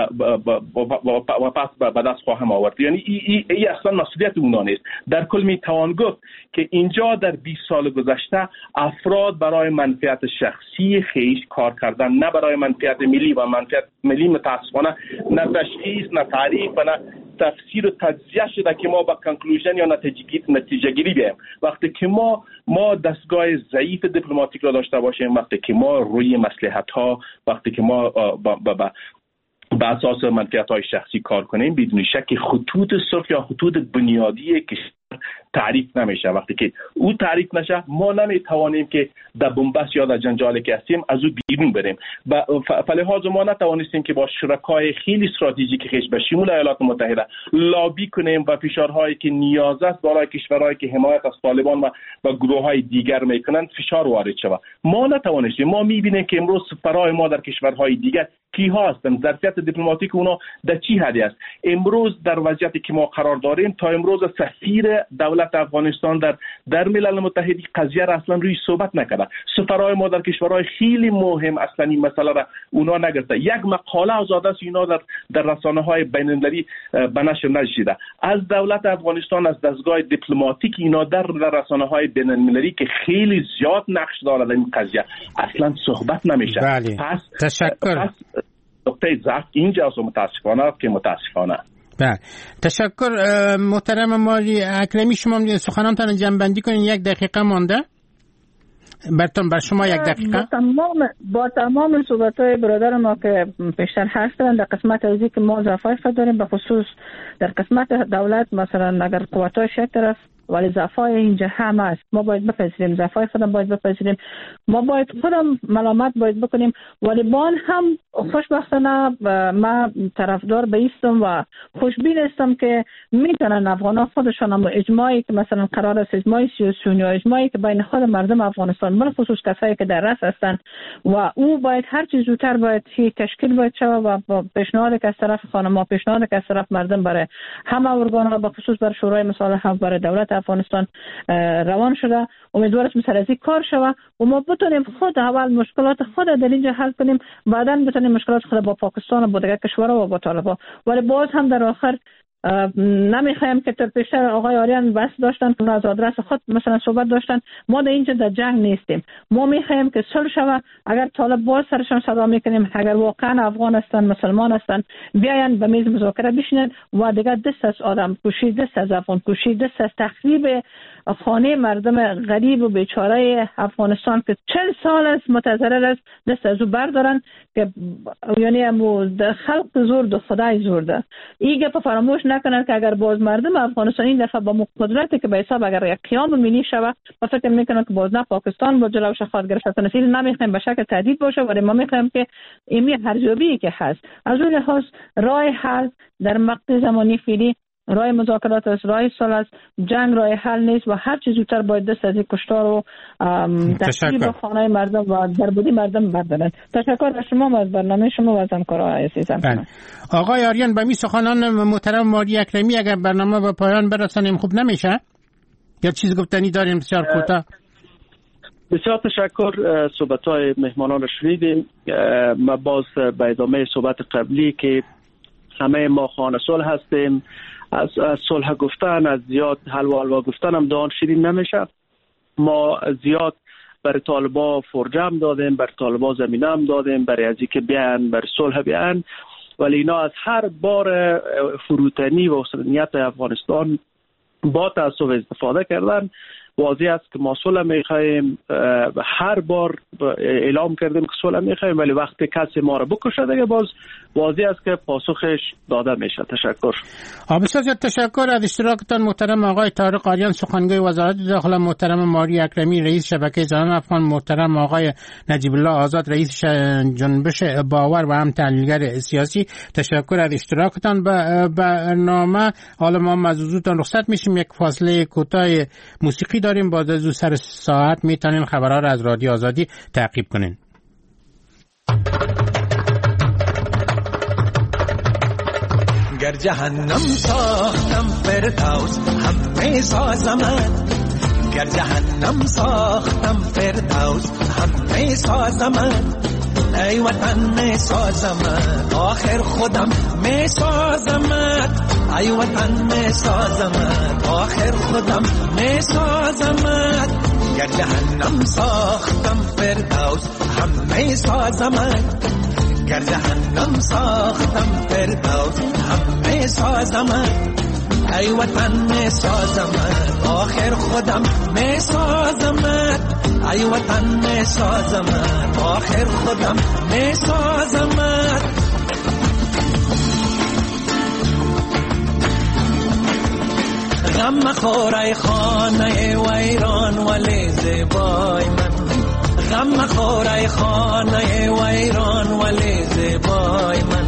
Speaker 7: به دست خواهم آورد. یعنی این اصلا مسئولیت اونها نیست. در کل می توان گفت که اینجا در 20 سال گذشته افراد برای منفعت شخصی خیش کار کردن، نه برای منفعت ملی، و منفعت ملی متاسفانه نه تشخیص، نه تعریف و نه تفسیر و تجزیه شده که ما با کنکلوژن یا نتیجه گیری بیایم. وقتی که ما دستگاه ضعیف دیپلماتیک را داشته باشیم، وقتی که ما روی مصلحت ها، وقتی که ما به اساس منفعت های شخصی کار کنیم، بدون شک خطوط صرف یا خطوط بنیادی که تعریف نمیشه. وقتی که او تعریف نشه، ما نمیتوانیم که در بنبست یا در جنجالی که هستیم از او بیرون بریم. فلهذا ما نتوانستیم که با شرکای خیلی استراتژیک خیش به شمول ایالات متحده لابی کنیم و فشارهایی که نیاز است برای کشورهایی که حمایت از طالبان و گروه‌های دیگر میکنند فشار وارد شود. ما نتوانستیم. ما میبینیم که امروز سفرهای ما در کشورهای دیگر کی هستند، ظرفیت دیپلماتیک اونا در چی حدی است. امروز در وضعیتی که ما قرار داریم، تا امروز سفیر دولت افغانستان در ملل متحد قضیه را اصلا روی صحبت نکرده. سفرهای ما در کشورهای خیلی مهم اصلا این مسئله را اونا نگرفته. یک مقاله آزاده است اینا در رسانه‌های بین‌المللی به نشر نرسیده. از دولت افغانستان، از دستگاه دیپلماتیک اینا در رسانه‌های بین‌المللی که خیلی زیاد نقش داره در این قضیه اصلا صحبت نمیشه.
Speaker 4: بله.
Speaker 7: پس
Speaker 4: تشکر.
Speaker 7: نقطه ضعف اینجا است، متاسفانه.
Speaker 4: بله، تشکر محترم مالی اکرمی. شما سخنانتان جنبندی کنین، 1 دقیقه مانده بر شما. 1 دقیقه.
Speaker 6: با تمام صحبت‌های برادر ما که پیشتر حرف زدن، در قسمت ازی که ما ضعفای داریم، به خصوص در قسمت دولت، مثلا اگر قوت‌هاش یک طرف ولی ضعفای اینجا هم است. ما باید بپذیریم ضعفای خودم، باید بپذیریم، ما باید خودم ملامت باید بکنیم. ولی بان هم خوشبختانه ما طرفدار بیستم و خوشبین هستم که میتونن افغانان خودشان هم اجماعی که مثلا قرار است اجماع سیاسیون یا اجماعی که بین خود مردم افغانستان بل خصوص کسایی که در رأس هستند و او باید هر چیز زودتر باید تشکیل باید شود و با پیشنهاد که از طرف خانم‌ها، پیشنهاد که از طرف مردم برای همه ارگان‌ها به خصوص بر شورای مصالحه برای دولت افغانستان روان شده. امیدوارم مثل از این کار شود و ما بتونیم خود اول مشکلات خود در اینجا حل کنیم، بعداً بتونیم مشکلات خود با پاکستان و با دیگر کشورها و با طالبان. ولی باز هم در آخر نمیخوایم که تا پیشتر آقای آریان بس داشتن که از آدرس خود مثلا صحبت داشتن، ما در اینجا در جنگ نیستیم. ما میخوایم که صلح شود. اگر طالب باز سرشان صدا میکنیم، اگر واقعا افغان هستن، مسلمان هستن، بیاین به میز مذاکره بشینن و دیگه دست از آدم کشی، دست از افغان کشی، دست از تخریب خانه مردم غریب و بیچاره افغانستان که 40 سال است متضرر است، دست از او بردارن که یعنی خلق زور ده خدای زور ده. ایگه فراموش نکنن که اگر باز مردم افغانستان این دفعه با قدرتی که به حساب اگر یک قیام ملی شود، فکر میکنن که باز نه پاکستان با جلوش خواهد گرفت. نسیل نمیخوایم به شکل تهدید باشه، ولی ما میخوایم که این ارزیابی که هست از اون لحاظ راه حل در مقطع زمانی فعلی راه مذاکرات است، راه صلح است، جنگ راه حل نیست و هر چیز زودتر باید دست از کشتار و تخریب خانه مردم و دربودی مردم بردارن. تشکر از شما و از برنامه شما و از همکارای عزیزم.
Speaker 4: آقای آریان، به می سخنان محترم ماری اکرمی اگر برنامه به پایان برسانیم خوب نمیشه؟ یا چیز گفتنی داریم بسیار کوتاه؟
Speaker 5: بسیار تشکر. صحبت‌های مهمانان رو شنیدیم. ما باز به ادامه صحبت قبلی که همه ما خانه صلح هستیم، از صلح گفتن، از زیاد حلوا گفتن هم دهان شیرین نمیشه. ما زیاد برای طالبا فرجه هم دادیم، برای طالبا زمینه هم دادیم برای از اینکه بیان برای صلح بیان، ولی اینا از هر بار فروتنی و عصبانیت افغانستان با تاسف استفاده کردن. واضح است که ما صلح میخوایم، هر بار اعلام کردیم که صلح میخوایم، ولی وقتی کسی ما رو بکشه دیگه باز واضح است که پاسخش داده میشه. تشکر.
Speaker 4: بسیار تشکر از اشتراکتان محترم آقای طارق آریان سخنگوی وزارت داخله، محترم ماری اکرمی رئیس شبکه زنان افغان، محترم آقای نجیب الله آزاد رئیس جنبش باور و هم تحلیلگر سیاسی. تشکر از اشتراکتان. برنامه حالا ما از حضورتان رخصت میشیم، یک فاصله کوتاه موسیقی داریم. بعد از سر ساعت میتونین خبرها را از رادیو آزادی تعقیب کنین.
Speaker 14: گر جهنم ساختم فردوس همه سازمت، گر جهنم ساختم فردوس همه سازمت، ای وطن می سازمت آخر خودم می سازمت، ای وطن می سازمت آخر خودم می سازمت، گر جهنم ساختم فردوس همه سازمت، گر جهنم ساختم فردوس همه سازمت، ای وطن می سازمت آخر خودم می سازمت، ای وطن می سازمت آخر خودم می سازمت. غم مخور ای خانه ویران ولی زیبای من، غم مخور ای خانه ویران ولی زیبای من،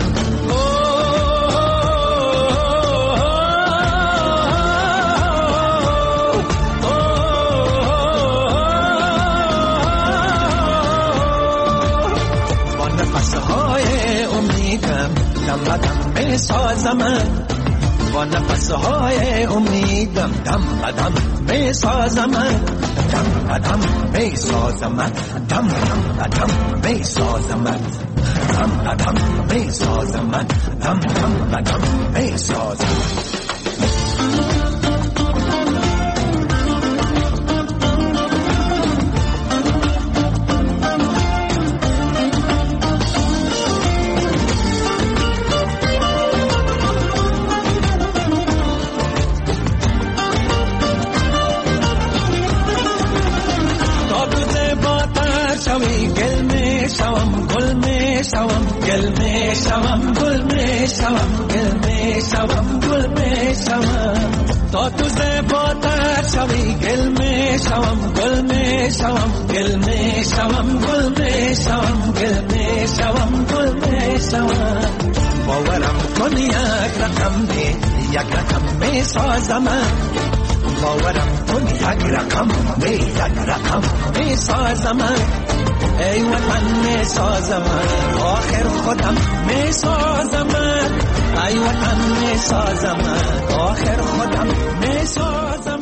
Speaker 14: با نفسهای امیدم دم بدم می سازمت، با نفسهای امیدم دم بدم می سازمت، دم بدم می سازمت، دم بدم می سازمت، دم بدم می سازمت، دم بدم می سازمت. گل می شوم گل می شوم گل می شوم گل می شوم تا تو زیباتر میشوم گل میشوم گل میشوم گل میشوم گل میشوم باورم کن یک رقم میسازم باورم کن یک رقم میسازم ای وطن میسازم آخر خودم میسازم ای وطن میسازم آخر خودم میسازم